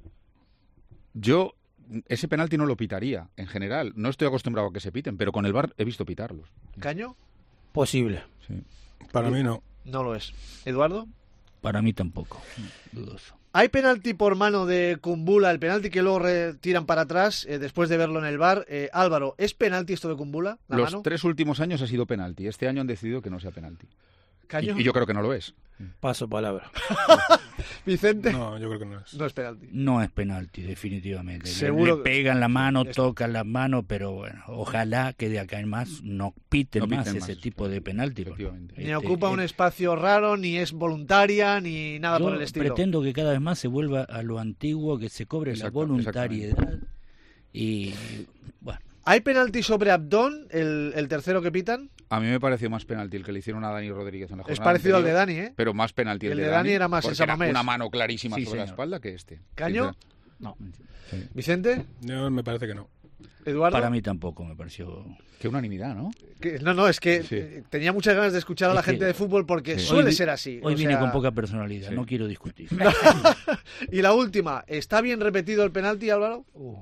Yo ese penalti no lo pitaría, en general. No estoy acostumbrado a que se piten, pero con el V A R he visto pitarlos. ¿Caño? Posible. Sí. Para mí no. No lo es. ¿Eduardo? Para mí tampoco. Dudoso. ¿Hay penalti por mano de Kumbula, el penalti que luego tiran para atrás eh, después de verlo en el V A R? Eh, Álvaro, ¿es penalti esto de Kumbula? ¿La Los mano? tres últimos años ha sido penalti. Este año han decidido que no sea penalti. ¿Caño? Y, y yo creo que no lo es. Paso palabra. Vicente. No, yo creo que no es. No es penalti. No es penalti, definitivamente. Seguro. Le, le pegan la mano, tocan la mano, pero bueno, ojalá que de acá en más no piten, no más piten ese más, tipo de penalti. Ni este, ocupa un espacio raro, ni es voluntaria, ni nada yo por el estilo. Pretendo que cada vez más se vuelva a lo antiguo, que se cobre Exacto, la voluntariedad. Y bueno. ¿Hay penalti sobre Abdón, el, el tercero que pitan? A mí me pareció más penalti el que le hicieron a Dani Rodríguez en la jornada Es parecido anterior, al de Dani, ¿eh? Pero más penalti el, el de de Dani. Dani era más porque esa era una mano clarísima sí, sobre señor. la espalda que este. ¿Caño? No. Sí. ¿Vicente? No, me parece que no. ¿Eduardo? Para mí tampoco me pareció... Qué unanimidad, ¿no? Que, no, no, es que sí. eh, tenía muchas ganas de escuchar a la es gente que, de fútbol porque sí. suele hoy, ser así. Hoy o vine sea... con poca personalidad, sí. no quiero discutir. Y la última, ¿está bien repetido el penalti, Álvaro? Uh.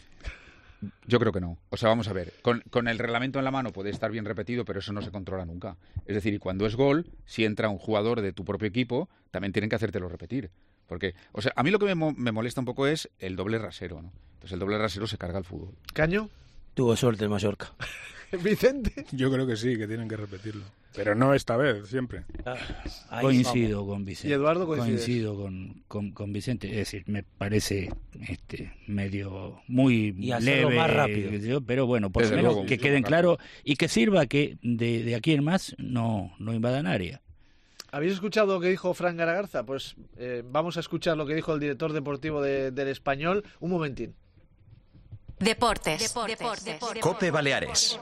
Yo creo que no. O sea, vamos a ver, con, con el reglamento en la mano puede estar bien repetido, pero eso no se controla nunca. Es decir, y cuando es gol, si entra un jugador de tu propio equipo, también tienen que hacértelo repetir. Porque, o sea, a mí lo que me, mo me molesta un poco es el doble rasero, ¿no? Entonces el doble rasero se carga al fútbol. ¿Caño? Tuvo suerte el Mallorca. ¿Vicente? Yo creo que sí, que tienen que repetirlo. Pero no esta vez, siempre. Ah, coincido vamos. con Vicente. ¿Y Eduardo coincide? Coincido con, con, con Vicente. Es decir, me parece este medio muy y leve, más rápido. pero bueno, por lo menos que queden claros y que sirva que de, de aquí en más no, no invadan área. ¿Habéis escuchado lo que dijo Fran Garagarza? Pues eh, vamos a escuchar lo que dijo el director deportivo de, del Español. Un momentín. Deportes. Deportes. Deportes. Deportes. Cope Baleares.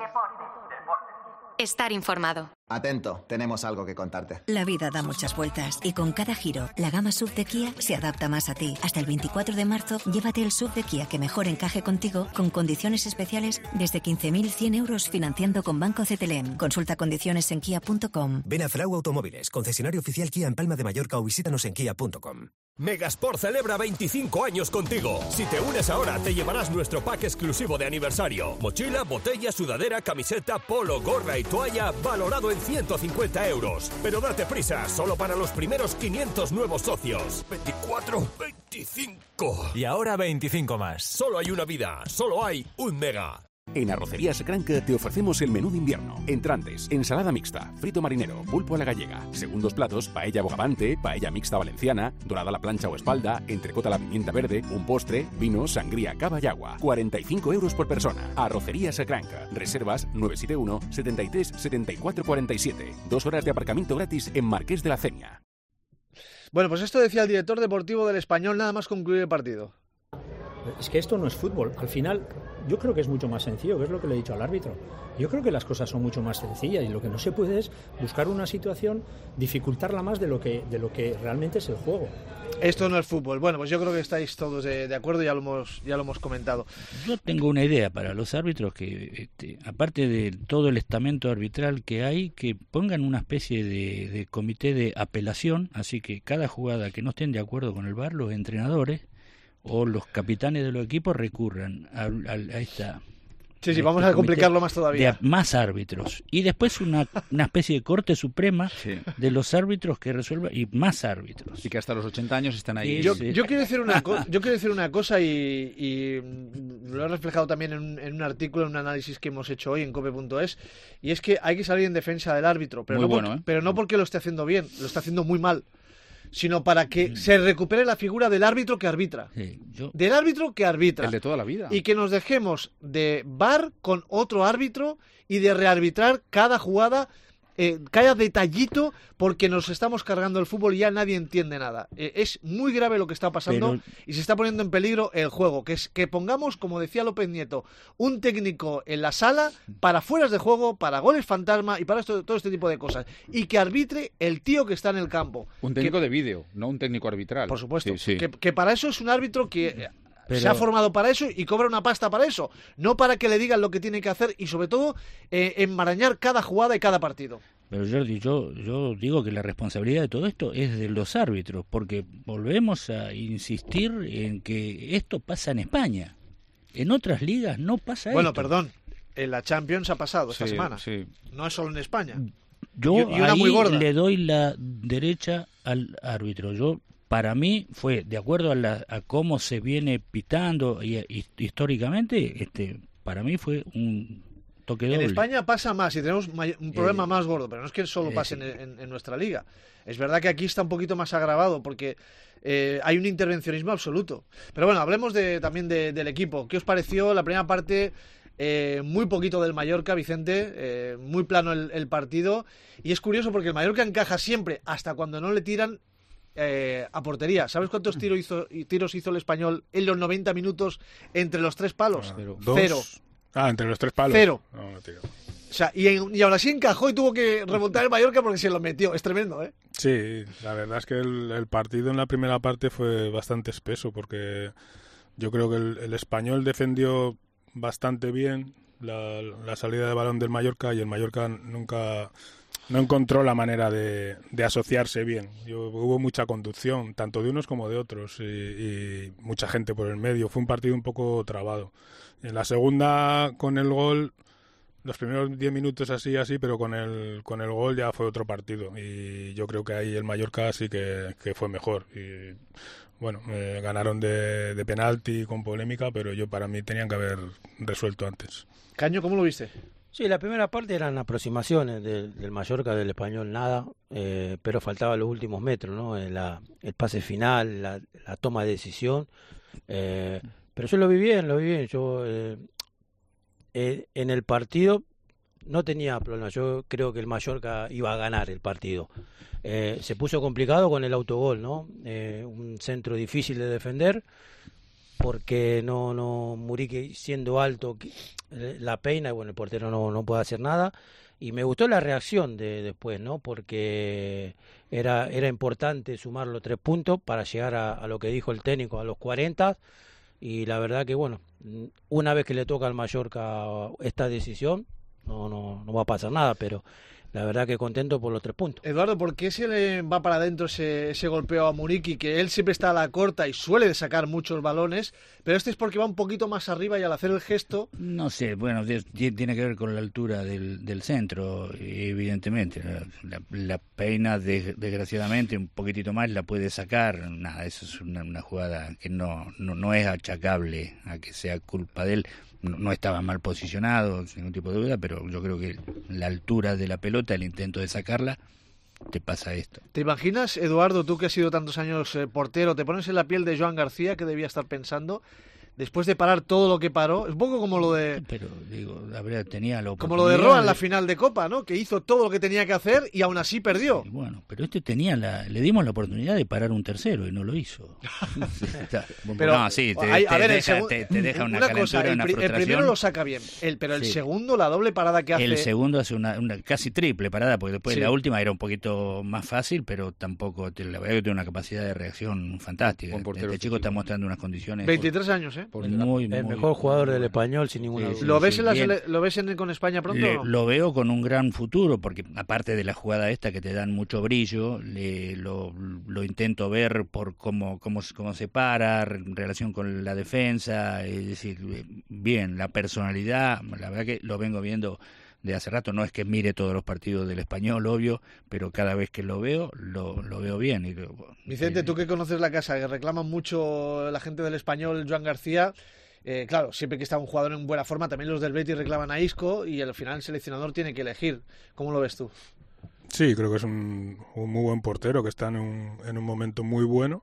Estar informado. Atento, tenemos algo que contarte. La vida da muchas vueltas y con cada giro, la gama S U V de Kia se adapta más a ti. Hasta el veinticuatro de marzo, llévate el S U V de Kia que mejor encaje contigo con condiciones especiales desde quince mil cien euros financiando con Banco C T L E M. Consulta condiciones en kia punto com. Ven a Frau Automóviles, concesionario oficial Kia en Palma de Mallorca o visítanos en kia punto com. Megasport celebra veinticinco años contigo. Si te unes ahora, te llevarás nuestro pack exclusivo de aniversario. Mochila, botella, sudadera, camiseta, polo, gorra y toalla, valorado en ciento cincuenta euros. Pero date prisa, solo para los primeros quinientos nuevos socios. veinticuatro, veinticinco. Y ahora veinticinco más. Solo hay una vida, solo hay un Mega. En Arrocerías Cranca te ofrecemos el menú de invierno. Entrantes, ensalada mixta, frito marinero, pulpo a la gallega. Segundos platos, paella bogavante, paella mixta valenciana, dorada a la plancha o espalda, entrecota a la pimienta verde, un postre, vino, sangría, cava y agua. cuarenta y cinco euros por persona. Arrocerías Cranca. Reservas nueve siete uno, setenta y tres, setenta y cuatro cuarenta y siete. Dos horas de aparcamiento gratis en Marqués de la Cenia. Bueno, pues esto decía el director deportivo del Español nada más concluir el partido. Es que esto no es fútbol. Al final, yo creo que es mucho más sencillo, que es lo que le he dicho al árbitro. Yo creo que las cosas son mucho más sencillas y lo que no se puede es buscar una situación, dificultarla más de lo que, de lo que realmente es el juego. Esto no es fútbol. Bueno, pues yo creo que estáis todos de, de acuerdo, ya lo hemos ya lo hemos comentado. Yo tengo una idea para los árbitros que, este, aparte de todo el estamento arbitral que hay, que pongan una especie de, de comité de apelación, así que cada jugada que no estén de acuerdo con el V A R, los entrenadores o los capitanes de los equipos recurran a, a, a esta... Sí, sí, vamos a complicarlo más todavía. De más árbitros. Y después una, una especie de corte suprema sí. de los árbitros que resuelva y más árbitros. Y que hasta los ochenta años están ahí. Sí, yo, sí. yo, quiero decir una yo quiero decir una cosa y, y lo he reflejado también en un, en un artículo, en un análisis que hemos hecho hoy en cope punto es, y es que hay que salir en defensa del árbitro, pero, muy no, bueno, porque, ¿eh? pero no porque lo esté haciendo bien, lo está haciendo muy mal, sino para que mm. se recupere la figura del árbitro que arbitra. Sí, yo... Del árbitro que arbitra. El de toda la vida. Y que nos dejemos de V A R con otro árbitro y de rearbitrar cada jugada, eh, cada detallito, porque nos estamos cargando el fútbol y ya nadie entiende nada. Eh, es muy grave lo que está pasando. Pero... y se está poniendo en peligro el juego. Que es que pongamos, como decía López Nieto, un técnico en la sala para fueras de juego, para goles fantasma y para esto, todo este tipo de cosas. Y que arbitre el tío que está en el campo. Un técnico que... de vídeo, no un técnico arbitral. Por supuesto. Sí, sí. Que, que para eso es un árbitro que... Pero... se ha formado para eso y cobra una pasta para eso, no para que le digan lo que tiene que hacer y sobre todo eh, enmarañar cada jugada y cada partido. Pero Jordi, yo, yo digo que la responsabilidad de todo esto es de los árbitros, porque volvemos a insistir en que esto pasa en España. En otras ligas no pasa bueno, esto. Bueno, perdón, en la Champions ha pasado esta sí, semana. Sí. No es solo en España. Yo y, y una ahí muy gorda. le doy la derecha al árbitro. Yo, para mí, fue de acuerdo a, la, a cómo se viene pitando y, y, históricamente, este, para mí fue un toque doble. En España pasa más y tenemos un problema eh, más gordo, pero no es que solo pase eh, en, en, en nuestra liga. Es verdad que aquí está un poquito más agravado porque eh, hay un intervencionismo absoluto. Pero bueno, hablemos de, también de, del equipo. ¿Qué os pareció la primera parte? Eh, muy poquito del Mallorca, Vicente, eh, muy plano el, el partido. Y es curioso porque el Mallorca encaja siempre, hasta cuando no le tiran eh, a portería. ¿Sabes cuántos tiros hizo, tiros hizo el Español en los noventa minutos entre los tres palos? Ah, Cero. Cero. Ah, entre los tres palos. Cero. No, no tiro. O sea, y, en, y aún así encajó y tuvo que remontar el Mallorca porque se lo metió. Es tremendo, ¿eh? Sí, la verdad es que el, el partido en la primera parte fue bastante espeso porque yo creo que el, el Español defendió bastante bien la, la salida de balón del Mallorca y el Mallorca nunca no encontró la manera de, de asociarse bien. Yo, hubo mucha conducción, tanto de unos como de otros, y, y mucha gente por el medio. Fue un partido un poco trabado. En la segunda, con el gol, los primeros diez minutos así, así, pero con el con el gol ya fue otro partido. Y yo creo que ahí el Mallorca sí que, que fue mejor. Y bueno, eh, ganaron de, de penalti con polémica, pero yo para mí tenían que haber resuelto antes. Caño, ¿cómo lo viste? Sí, la primera parte eran aproximaciones del, del Mallorca, del Español nada, eh, pero faltaban los últimos metros, ¿no? La, el pase final, la, la toma de decisión. Eh, pero yo lo vi bien, lo vi bien. Yo eh, eh, en el partido no tenía problema. Yo creo que el Mallorca iba a ganar el partido. Eh, se puso complicado con el autogol, ¿no? Eh, un centro difícil de defender porque no, no Muriqui siendo alto la peina y bueno, el portero no, no puede hacer nada. Y me gustó la reacción de después, ¿no? Porque era, era importante sumar los tres puntos para llegar a, a lo que dijo el técnico, a los cuarenta. Y la verdad que, bueno, una vez que le toca al Mallorca esta decisión, no, no, no va a pasar nada, pero la verdad que contento por los tres puntos. Eduardo, ¿por qué se le va para adentro ese, ese golpeo a Muriqui? Que él siempre está a la corta y suele sacar muchos balones, pero este es porque va un poquito más arriba y al hacer el gesto... No sé, bueno, tiene que ver con la altura del, del centro, evidentemente. La, la, la peina, de, desgraciadamente, un poquitito más la puede sacar. Nada, eso es una, una jugada que no, no, no es achacable a que sea culpa de él. No, no estaba mal posicionado, sin ningún tipo de duda, pero yo creo que la altura de la pelota, el intento de sacarla, te pasa esto. ¿Te imaginas, Eduardo, tú que has sido tantos años eh, portero, te pones en la piel de Joan García, que debía estar pensando, después de parar todo lo que paró? Es un poco como lo de... Pero, digo, la verdad, tenía la Como lo de Roa en la final de Copa, ¿no? Que hizo todo lo que tenía que hacer y aún así perdió. Sí, bueno, pero este tenía la... Le dimos la oportunidad de parar un tercero y no lo hizo. Pero, no, sí, te, hay, te, a ver, deja, segun... te, te deja una, una calentura, cosa, el, una pri frustración. El primero lo saca bien, el, pero el sí. segundo, la doble parada que hace... El segundo hace una, una casi triple parada, porque después sí. la última era un poquito más fácil, pero tampoco, la verdad que tiene una capacidad de reacción fantástica. Este chico está mostrando unas condiciones... veintitrés años, ¿eh? Muy, muy, el mejor jugador del Español, sin ninguna duda. Sí, ¿Lo ves, en la ¿Lo ves en, con España pronto le, o no? Lo veo con un gran futuro, porque aparte de la jugada esta que te dan mucho brillo, le, lo, lo intento ver por cómo, cómo, cómo se para, en relación con la defensa, es decir, bien, la personalidad, la verdad que lo vengo viendo de hace rato. No es que mire todos los partidos del Español, obvio, pero cada vez que lo veo, lo, lo veo bien. Y lo, Vicente, eh, tú que conoces la casa, que reclaman mucho la gente del Español, Joan García, eh, claro, siempre que está un jugador en buena forma, también los del Betis reclaman a Isco y al final el seleccionador tiene que elegir. ¿Cómo lo ves tú? Sí, creo que es un, un muy buen portero, que está en un, en un momento muy bueno.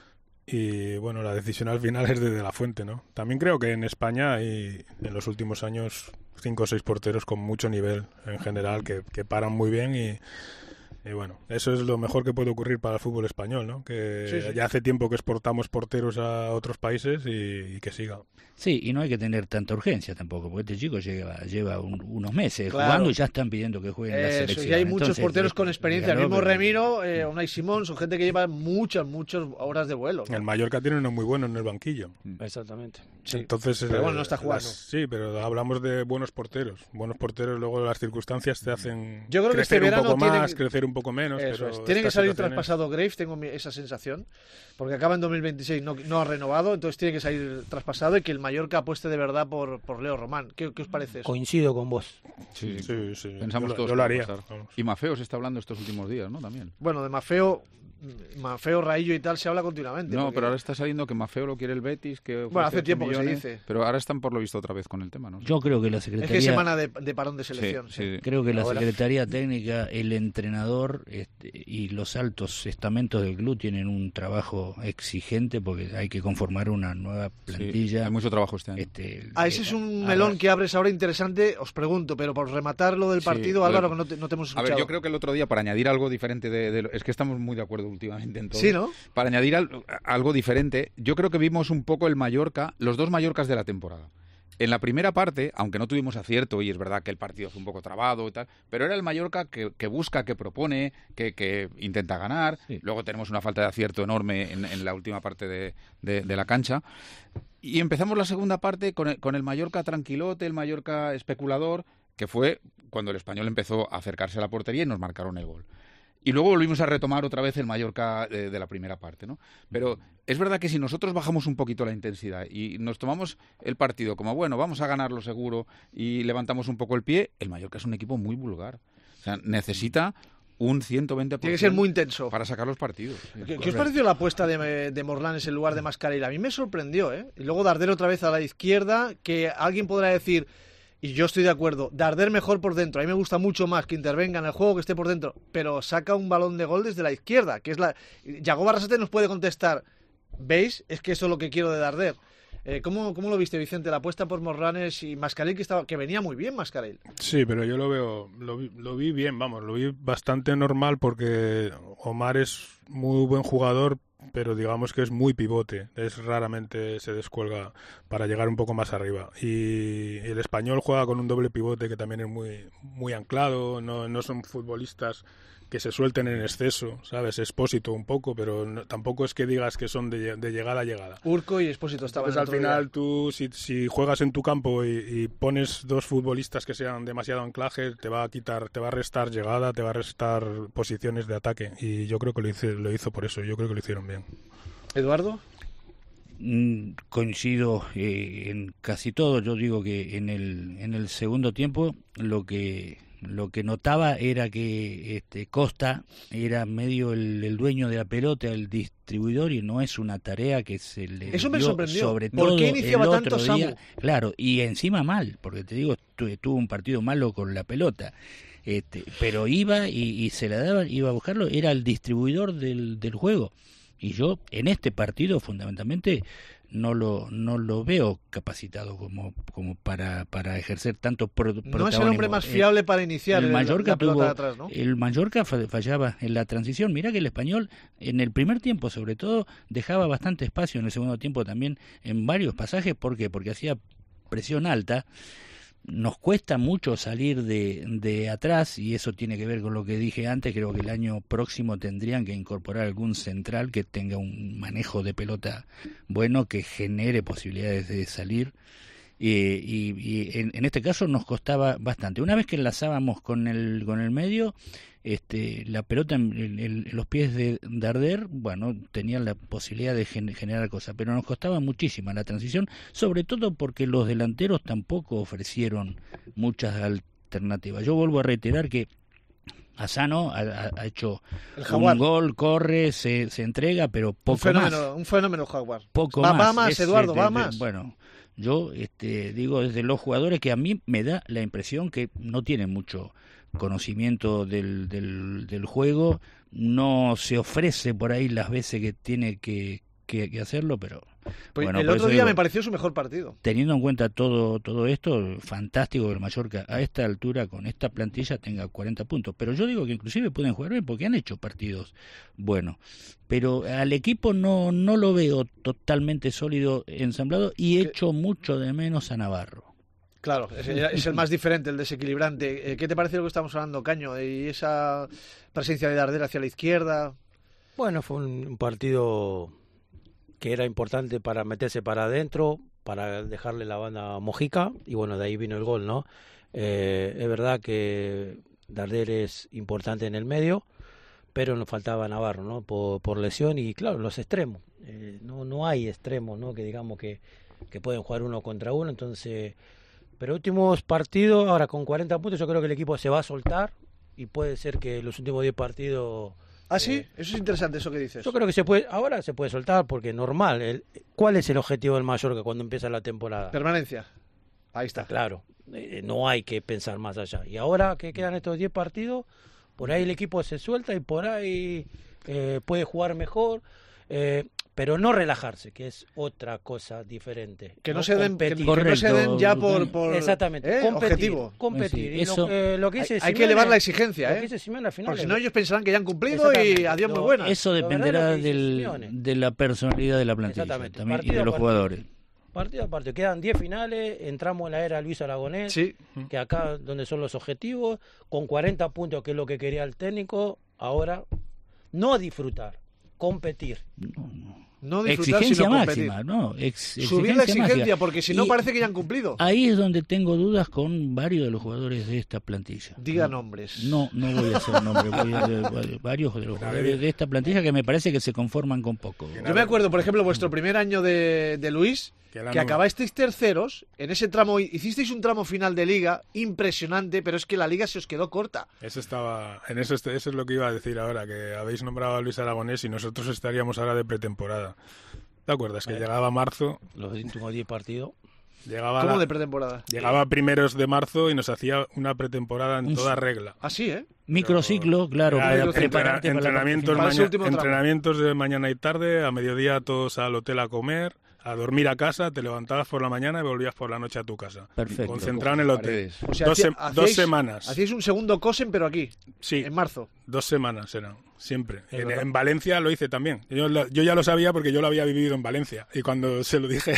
Y bueno, la decisión al final es de De La Fuente, ¿no? También creo que en España hay en los últimos años cinco o seis porteros con mucho nivel en general, que, que paran muy bien y, Y bueno, eso es lo mejor que puede ocurrir para el fútbol español, ¿no? Que Sí, sí. ya hace tiempo que exportamos porteros a otros países y, y que siga. Sí, y no hay que tener tanta urgencia tampoco, porque este chico lleva, lleva un- unos meses Claro. jugando y ya están pidiendo que juegue en la Eso, selección. y hay muchos Entonces, porteros eh, con experiencia. El dígalo, mismo pero- Remiro, eh, Unai Simón, son gente que lleva muchas, muchas horas de vuelo. ¿no? El Mallorca tiene uno muy bueno en el banquillo. Exactamente. Entonces, Pero eh, bueno, no está jugando. las- sí, pero hablamos de buenos porteros. Buenos porteros, luego las circunstancias te hacen Yo creo que crecer este verano un poco tiene más, que- crecer un poco menos. Eso pero es. Tiene que estas salir situaciones- traspasado Graves, tengo mi- esa sensación, porque acaba en dos mil veintiséis, no, no ha renovado, entonces tiene que salir traspasado y que el Mallorca apueste de verdad por, por Leo Román. ¿Qué, qué os parece eso? Coincido con vos. Sí, Sí, sí. Pensamos Yo lo- todos yo que lo va a haría, pasar. vamos. Y Mafeo se está hablando estos últimos días, ¿no? También. Bueno, de Mafeo, Mafeo, Raillo y tal se habla continuamente. No, porque- pero ahora está saliendo que Mafeo lo quiere el Betis, que Bueno, hace ofrece tiempo ocho que se millones, dice. Pero ahora están por lo visto otra vez con el tema, ¿no? Yo creo que la Es Secretaría... que semana de, de parón de selección. Sí, sí. sí. Creo que la Ahora- Secretaría Técnica, el entrenador este, y los altos estamentos del club tienen un trabajo exigente porque hay que conformar una nueva plantilla. hay mucho trabajo este año. Este, Ah, ese es un ah, melón que abres ahora interesante, os pregunto, pero por rematar lo del Sí, partido, lo de- Álvaro, que no te, no te hemos A escuchado. ver, yo creo que el otro día, para añadir algo diferente de, de lo- es que estamos muy de acuerdo últimamente en todo. Sí, ¿no? Para añadir al- algo diferente, yo creo que vimos un poco el Mallorca, los dos Mallorcas de la temporada. En la primera parte, aunque no tuvimos acierto, y es verdad que el partido fue un poco trabado y tal, pero era el Mallorca que, que busca, que propone, que, que intenta ganar. Luego tenemos una falta de acierto enorme en, en la última parte de, de- de la cancha. Y empezamos la segunda parte con el, con el Mallorca tranquilote, el Mallorca especulador, que fue cuando el Español empezó a acercarse a la portería y nos marcaron el gol. Y luego volvimos a retomar otra vez el Mallorca de, de la primera parte, ¿no? Pero es verdad que si nosotros bajamos un poquito la intensidad y nos tomamos el partido como, bueno, vamos a ganarlo seguro y levantamos un poco el pie, el Mallorca es un equipo muy vulgar. O sea, necesita un ciento veinte por ciento Tiene que ser muy intenso. para sacar los partidos. ¿Qué, qué os pareció la apuesta de, de Morlanes en lugar de Mascarell? A mí me sorprendió, ¿eh? Y luego Darder otra vez a la izquierda, que alguien podrá decir, y yo estoy de acuerdo, Darder mejor por dentro. A mí me gusta mucho más que intervenga en el juego, que esté por dentro, pero saca un balón de gol desde la izquierda, que es la... Yago Barrasate nos puede contestar, ¿veis? Es que eso es lo que quiero de Darder. Eh, ¿cómo, ¿Cómo lo viste, Vicente? La apuesta por Morlanes y Mascarell, que, estaba, que venía muy bien Mascarell. Sí, pero yo lo veo, lo vi, lo vi bien, vamos, lo vi bastante normal porque Omar es muy buen jugador, pero digamos que es muy pivote, es raramente se descuelga para llegar un poco más arriba. Y el Español juega con un doble pivote que también es muy, muy anclado, no, no son futbolistas que se suelten en exceso, ¿sabes? Expósito un poco, pero no- tampoco es que digas que son de, de llegada a llegada. Urco y Expósito estaban Pues el al otro final día. tú, si, si juegas en tu campo y, y pones dos futbolistas que sean demasiado anclaje, te va a quitar, te va a restar llegada, te va a restar posiciones de ataque. Y yo creo que lo, hice, lo hizo por eso, yo creo que lo hicieron bien. Eduardo. Mm, coincido eh, en casi todo. Yo digo que en el en el segundo tiempo lo que lo que notaba era que este Costa era medio el, el dueño de la pelota, el distribuidor, y no es una tarea que se le Eso me dio, sorprendió. sobre ¿Por todo qué iniciaba el tanto otro día. Samu? Claro, y encima mal, porque te digo, tu- tuvo un partido malo con la pelota. Este, pero iba y, y se la daba, iba a buscarlo, era el distribuidor del, del juego. Y yo en este partido fundamentalmente no lo no lo veo capacitado como como para para ejercer tanto pro, No es el hombre más fiable para iniciar el la- Mallorca la pelota tuvo- de atrás, ¿no? el Mallorca fa- fallaba en la transición. Mirá que el Español en el primer tiempo sobre todo dejaba bastante espacio, en el segundo tiempo también en varios pasajes. ¿Por qué? Porque hacía presión alta. Nos cuesta mucho salir de, de atrás, y eso tiene que ver con lo que dije antes. Creo que el año próximo tendrían que incorporar algún central que tenga un manejo de pelota bueno, que genere posibilidades de salir. Eh, y y en, en este caso nos costaba bastante. Una vez que enlazábamos con el con el medio, este, la pelota en, en- en los pies de Darder, bueno, tenían la posibilidad de gen- generar cosas, pero nos costaba muchísima la transición, sobre todo porque los delanteros tampoco ofrecieron muchas alternativas. Yo vuelvo a reiterar que Asano ha, ha- ha hecho El un Jaguar. gol, corre, se, se entrega, pero poco Un fenómeno, más. un fenómeno Jaguar. Poco va, más. va más, Es, Eduardo, eh, va de- de- más. Bueno, yo este, digo desde los jugadores que a mí me da la impresión que no tienen mucho conocimiento del, del, del juego, no se ofrece por ahí las veces que tiene que, que, que hacerlo, pero Pues bueno, el por otro eso día digo, me pareció su mejor partido. Teniendo en cuenta todo todo esto, fantástico que el Mallorca a esta altura, con esta plantilla, tenga cuarenta puntos. Pero yo digo que inclusive pueden jugar bien porque han hecho partidos buenos. Pero al equipo no, no lo veo totalmente sólido, ensamblado, y echo mucho de menos a Navarro. Claro, es, es el más diferente, el desequilibrante. ¿Qué te parece lo que estamos hablando, Caño? Y esa presencia de Darder hacia la izquierda. Bueno, fue un partido que era importante para meterse para adentro, para dejarle la banda a Mojica, y bueno, de ahí vino el gol, ¿no? Eh, es verdad que Darder es importante en el medio, pero nos faltaba Navarro, ¿no? Por, por lesión y, claro, los extremos. Eh, no, no hay extremos, ¿no? Que digamos que, que pueden jugar uno contra uno, entonces... Pero últimos partidos, ahora con cuarenta puntos, yo creo que el equipo se va a soltar y puede ser que los últimos diez partidos... ¿Ah, sí? Eh, eso es interesante, eso que dices. Yo creo que se puede, ahora se puede soltar porque normal. El, ¿Cuál es el objetivo del Mallorca cuando empieza la temporada? Permanencia. Ahí está. Claro, eh, no hay que pensar más allá. Y ahora que quedan estos diez partidos, por ahí el equipo se suelta y por ahí eh, puede jugar mejor. Eh, pero no relajarse, que es otra cosa diferente. Que no, no se den, que, que no se den ya por, por exactamente, ¿eh? competir, objetivo. Competir. Sí, eso, lo que, lo que dice hay, Simeone, hay que elevar la exigencia, ¿eh? Simeone, al final porque es... si no ellos pensarán que ya han cumplido y adiós, muy buenas. Eso dependerá del, de la personalidad de la plantilla también, y de los jugadores. Partido a partido, quedan diez finales, entramos en la era Luis Aragonés, sí. que acá donde son los objetivos, con cuarenta puntos, que es lo que quería el técnico, ahora no disfrutar, competir. No, no. No disfrutar, exigencia sino máxima, no, ex, subir la exigencia, máxima. Porque si no y parece que ya han cumplido. Ahí es donde tengo dudas con varios de los jugadores de esta plantilla. Diga no, nombres. No, no voy a hacer nombres, voy a de, varios de los jugadores de esta plantilla que me parece que se conforman con poco. Yo me acuerdo, por ejemplo, vuestro primer año de, de Luis, que, que acabasteis terceros, en ese tramo, hicisteis un tramo final de liga impresionante, pero es que la liga se os quedó corta. Eso estaba, en eso, eso es lo que iba a decir ahora, que habéis nombrado a Luis Aragonés y nosotros estaríamos ahora de pretemporada. ¿Te acuerdas? Que llegaba marzo. Los últimos diez partidos. Llegaba ¿Cómo la, de pretemporada? Llegaba primeros de marzo y nos hacía una pretemporada en toda regla. Ah, sí, ¿eh? Microciclo, claro, para microciclo, prepararte entrenamientos, para maña, entrenamientos de mañana y tarde, a mediodía todos al hotel a comer, a dormir a casa, te levantabas por la mañana y volvías por la noche a tu casa. Perfecto. Concentrado en el hotel. O sea, dos, se, hacíais, dos semanas. Hacíais un segundo Cosen, pero aquí, sí, en marzo. Dos semanas eran, siempre. En, en Valencia lo hice también. Yo, yo ya lo sabía porque yo lo había vivido en Valencia. Y cuando se lo dije,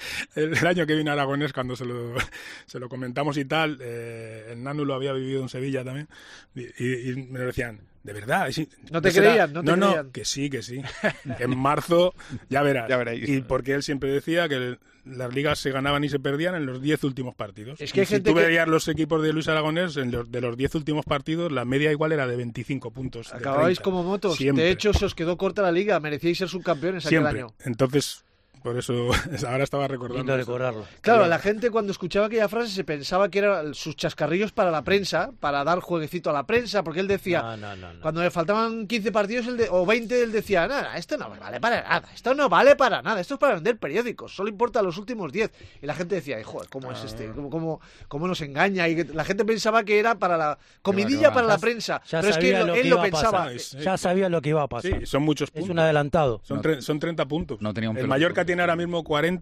el año que vine a Aragonés, cuando se lo, se lo comentamos y tal, eh, el Nanu lo había vivido en Sevilla también, y, y, y me decían... ¿De verdad? ¿No te creían? No, te no, creían. no, que sí, que sí. En marzo, ya verás. Ya veréis. Y porque él siempre decía que las ligas se ganaban y se perdían en los diez últimos partidos. Es que hay si gente tú que... veías los equipos de Luis Aragonés, en los, de los diez últimos partidos, la media igual era de veinticinco puntos. Acababais como motos. Siempre. De hecho, se os quedó corta la liga. Merecíais ser subcampeones aquel Siempre. año. Entonces... Por eso ahora estaba recordando. recordarlo. Claro, la gente cuando escuchaba aquella frase se pensaba que eran sus chascarrillos para la prensa, para dar jueguecito a la prensa, porque él decía, no, no, no, no. cuando le faltaban quince partidos él de, o veinte, él decía, nada, esto no vale para nada, esto no vale para nada, esto es para vender periódicos, solo importa los últimos diez. Y la gente decía, joder, ¿cómo ah, es este? ¿Cómo, cómo, cómo nos engaña? Y la gente pensaba que era para la comidilla va, para ya, la prensa, ya pero es que lo él que lo pensaba. Pasar, ya sabía lo que iba a pasar. Sí, son muchos puntos. Es un adelantado. Son, tre son treinta puntos. No tenía un el Mallorca tiene ahora mismo cuarenta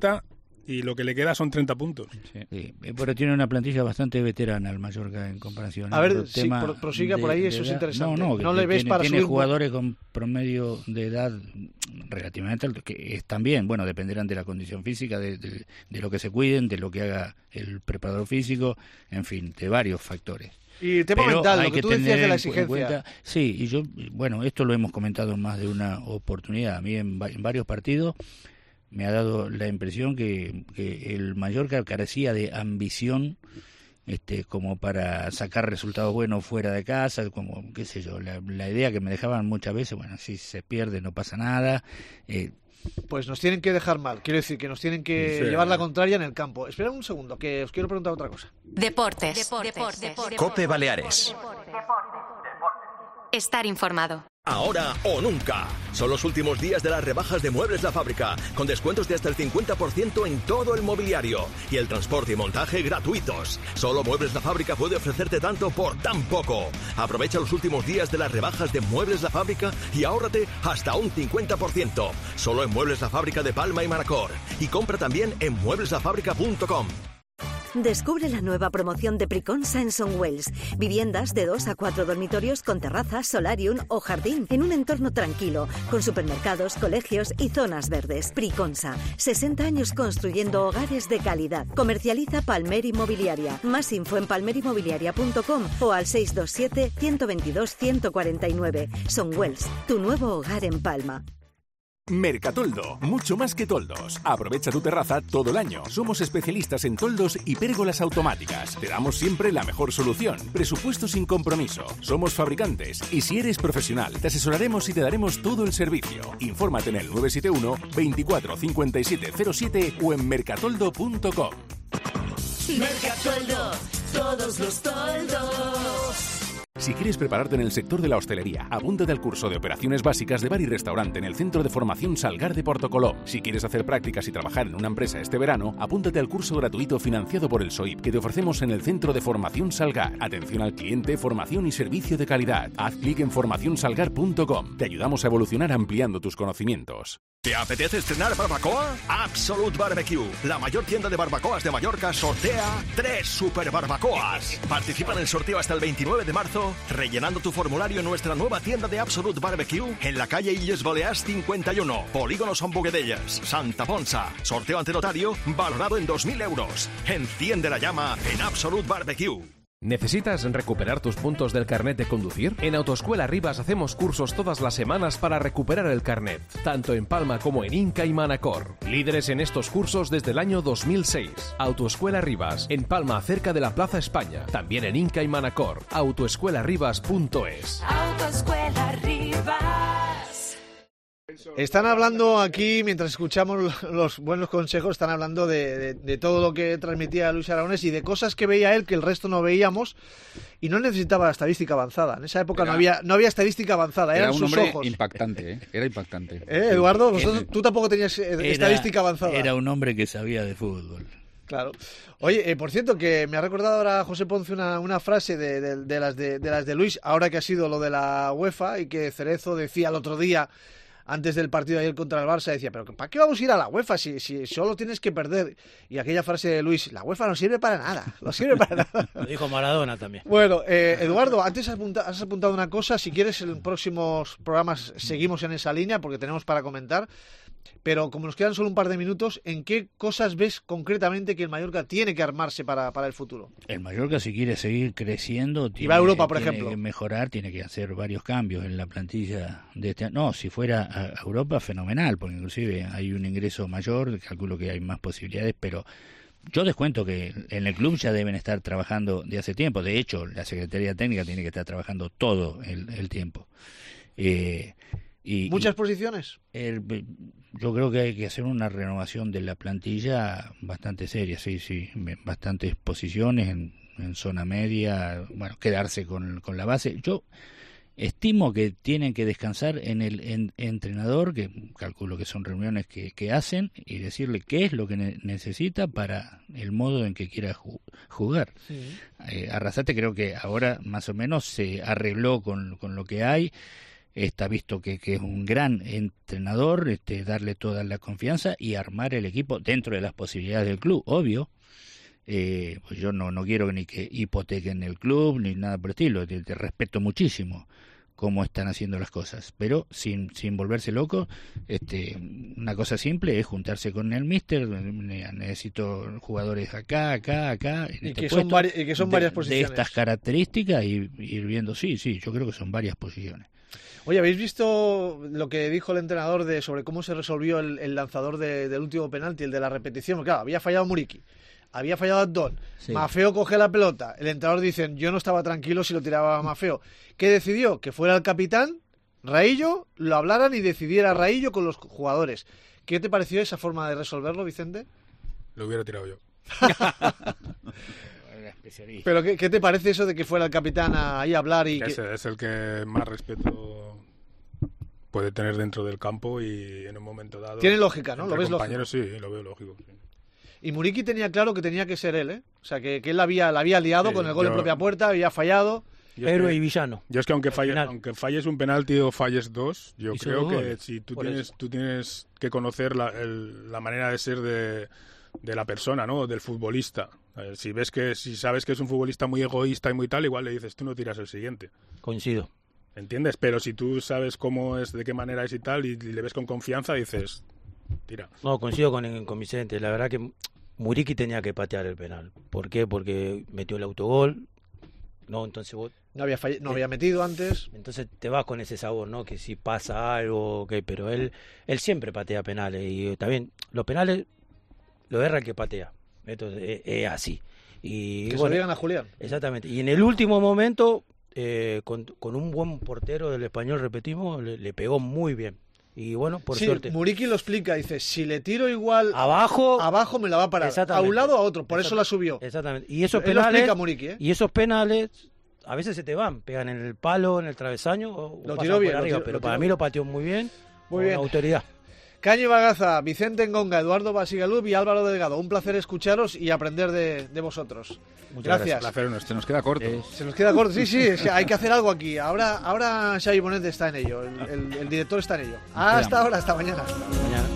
y lo que le queda son treinta puntos. Sí. Sí, pero tiene una plantilla bastante veterana el Mallorca en comparación. A ver, sí, pro, prosiga de, por ahí, de eso edad. es interesante. No, no, no le ves tiene, para tiene subir jugadores con promedio de edad relativamente alto, que es también, bueno, dependerán de la condición física, de, de, de lo que se cuiden, de lo que haga el preparador físico, en fin, de varios factores. Y el tema mental, lo que, que tú decías de la exigencia. Cuenta, sí, y yo, bueno, esto lo hemos comentado en más de una oportunidad. A mí en, en varios partidos me ha dado la impresión que, que el Mallorca carecía de ambición, este, como para sacar resultados buenos fuera de casa, como, qué sé yo, la, la idea que me dejaban muchas veces, bueno, si se pierde no pasa nada. Eh, Pues nos tienen que dejar mal, quiero decir, que nos tienen que sí, llevar la contraria en el campo. Esperad un segundo, que os quiero preguntar otra cosa. Deportes. Deportes. Deportes. Cope Baleares. Estar informado. Ahora o nunca. Son los últimos días de las rebajas de Muebles La Fábrica, con descuentos de hasta el cincuenta por ciento en todo el mobiliario y el transporte y montaje gratuitos. Solo Muebles La Fábrica puede ofrecerte tanto por tan poco. Aprovecha los últimos días de las rebajas de Muebles La Fábrica y ahórrate hasta un cincuenta por ciento. Solo en Muebles La Fábrica de Palma y Manacor. Y compra también en muebles la fábrica punto com. Descubre la nueva promoción de Priconsa en Sonwells. Viviendas de dos a cuatro dormitorios con terraza, solarium o jardín en un entorno tranquilo, con supermercados, colegios y zonas verdes. Priconsa, sesenta años construyendo hogares de calidad. Comercializa Palmer Inmobiliaria. Más info en palmer inmobiliaria punto com o al seis dos siete, uno dos dos, uno cuatro nueve. Sonwells, tu nuevo hogar en Palma. Mercatoldo, mucho más que toldos. Aprovecha tu terraza todo el año. Somos especialistas en toldos y pérgolas automáticas. Te damos siempre la mejor solución. Presupuesto sin compromiso. Somos fabricantes y si eres profesional, te asesoraremos y te daremos todo el servicio. Infórmate en el nueve siete uno, veinticuatro, cincuenta y siete cero siete o en mercatoldo punto com. Mercatoldo, todos los toldos. Si quieres prepararte en el sector de la hostelería, apúntate al curso de operaciones básicas de bar y restaurante en el Centro de Formación Salgar de Portocolom. Si quieres hacer prácticas y trabajar en una empresa este verano, apúntate al curso gratuito financiado por el S O I P que te ofrecemos en el Centro de Formación Salgar. Atención al cliente, formación y servicio de calidad. Haz clic en formación salgar punto com. Te ayudamos a evolucionar ampliando tus conocimientos. ¿Te apetece estrenar barbacoa? Absolute Barbecue, la mayor tienda de barbacoas de Mallorca, sortea tres super barbacoas. Participa en el sorteo hasta el veintinueve de marzo, rellenando tu formulario en nuestra nueva tienda de Absolute Barbecue en la calle Illes Balears cincuenta y uno, Polígono Son Boguedellas, Santa Ponsa. Sorteo ante notario valorado en dos mil euros. Enciende la llama en Absolute Barbecue. ¿Necesitas recuperar tus puntos del carnet de conducir? En Autoescuela Rivas hacemos cursos todas las semanas para recuperar el carnet, tanto en Palma como en Inca y Manacor. Líderes en estos cursos desde el año dos mil seis. Autoescuela Rivas, en Palma, cerca de la Plaza España. También en Inca y Manacor. autoescuela rivas punto es. Autoescuela Rivas. Están hablando aquí, mientras escuchamos los buenos consejos, están hablando de, de, de todo lo que transmitía Luis Aragonés y de cosas que veía él que el resto no veíamos y no necesitaba estadística avanzada. En esa época era, no había no había estadística avanzada, eran era un sus hombre ojos. impactante, ¿eh? Era impactante. ¿Eh, Eduardo? Vosotros, tú tampoco tenías eh, era, estadística avanzada. Era un hombre que sabía de fútbol. Claro. Oye, eh, por cierto, que me ha recordado ahora José Ponce una, una frase de, de, de, las de, de las de Luis, ahora que ha sido lo de la UEFA y que Cerezo decía el otro día, antes del partido de ayer contra el Barça, decía, pero ¿para qué vamos a ir a la UEFA si, si solo tienes que perder? Y aquella frase de Luis, la UEFA no sirve para nada, no sirve para nada. Lo dijo Maradona también. Bueno, eh, Eduardo, antes has apuntado, has apuntado una cosa, si quieres en próximos programas seguimos en esa línea porque tenemos para comentar, pero como nos quedan solo un par de minutos, ¿en qué cosas ves concretamente que el Mallorca tiene que armarse para, para el futuro? El Mallorca, si quiere seguir creciendo, tiene, y va a Europa, por tiene ejemplo. que mejorar, tiene que hacer varios cambios en la plantilla de este año. No, si fuera a Europa, fenomenal, porque inclusive hay un ingreso mayor, calculo que hay más posibilidades, pero yo descuento que en el club ya deben estar trabajando de hace tiempo. De hecho, la Secretaría Técnica tiene que estar trabajando todo el, el tiempo. Eh, y, ¿Muchas y posiciones? El, yo creo que hay que hacer una renovación de la plantilla bastante seria, sí, sí, bastantes posiciones en, en zona media, bueno, quedarse con, con la base. Yo estimo que tienen que descansar en el en, entrenador, que calculo que son reuniones que, que hacen, y decirle qué es lo que ne- necesita para el modo en que quiera ju- jugar. Sí. Eh, Arrasate creo que ahora más o menos se arregló con, con lo que hay. Está visto que, que es un gran entrenador, este, darle toda la confianza y armar el equipo dentro de las posibilidades del club, obvio. Eh, pues yo no, no quiero ni que hipotequen el club ni nada por el estilo, te, te respeto muchísimo cómo están haciendo las cosas, pero sin sin volverse loco. Este, una cosa simple es juntarse con el míster, necesito jugadores acá, acá, acá, en y, este que puesto, son vari- y que son de, varias posiciones. de estas características y ir viendo, sí, sí, yo creo que son varias posiciones. Oye, ¿habéis visto lo que dijo el entrenador de sobre cómo se resolvió el, el lanzador de, del último penalti, el de la repetición? Claro, había fallado Muriqui, había fallado Abdón, sí. Mafeo coge la pelota, el entrenador dice, yo no estaba tranquilo si lo tiraba a Mafeo. ¿Qué decidió? Que fuera el capitán, Raillo, lo hablaran y decidiera Raillo con los jugadores. ¿Qué te pareció esa forma de resolverlo, Vicente? Lo hubiera tirado yo. Pero ¿qué, ¿qué te parece eso de que fuera el capitán a, ahí a hablar? y Ese que... es el que más respeto puede tener dentro del campo y en un momento dado... Tiene lógica, ¿no? ¿Lo ves compañeros, lógico? Sí, lo veo lógico. Sí. Y Muriqui tenía claro que tenía que ser él, ¿eh? O sea, que, que él la había, la había liado sí, con el gol yo... en propia puerta, había fallado... Héroe y villano. Yo es que aunque, falle, aunque falles un penalti o falles dos, yo creo que goles. si tú tienes, tú tienes que conocer la, el, la manera de ser de, de la persona, ¿no? Del futbolista. Eh, si ves que, si sabes que es un futbolista muy egoísta y muy tal, igual le dices, tú no tiras el siguiente. Coincido. ¿Entiendes? Pero si tú sabes cómo es, de qué manera es y tal, y, y le ves con confianza, dices, tira. No, coincido con, con Vicente. La verdad que Muriqui tenía que patear el penal. ¿Por qué? Porque metió el autogol. No, entonces vos... No había, fall... no había metido antes. Entonces te vas con ese sabor, ¿no? Que si pasa algo, okay, pero él él siempre patea penales. Y también los penales lo erra el que patea. Entonces es, es así. Y, que bueno, se lo digan a Julián. Exactamente. Y en el último momento, eh, con, con un buen portero del Español, repetimos, le, le pegó muy bien. Y bueno, por sí, suerte. Muriqui lo explica, dice, si le tiro igual abajo, abajo me la va a parar. A un lado o a otro, por eso la subió. Exactamente. Y esos Él penales, lo explica, Muriqui, ¿eh? Y esos penales a veces se te van, pegan en el palo, en el travesaño, o lo tiró bien, por arriba, lo tiró, pero lo para mí lo pateó muy bien, muy con bien. autoridad. Caño y Bagaza, Vicente Engonga, Eduardo Basigalup y Álvaro Delgado. Un placer escucharos y aprender de, de vosotros. Muchas gracias. gracias. Placer, se nos queda corto. Eh, se nos queda corto, sí, sí, es que hay que hacer algo aquí. Ahora, ahora Xavi Bonet está en ello, el, el, el director está en ello. Hasta ahora, hasta mañana. Hasta mañana.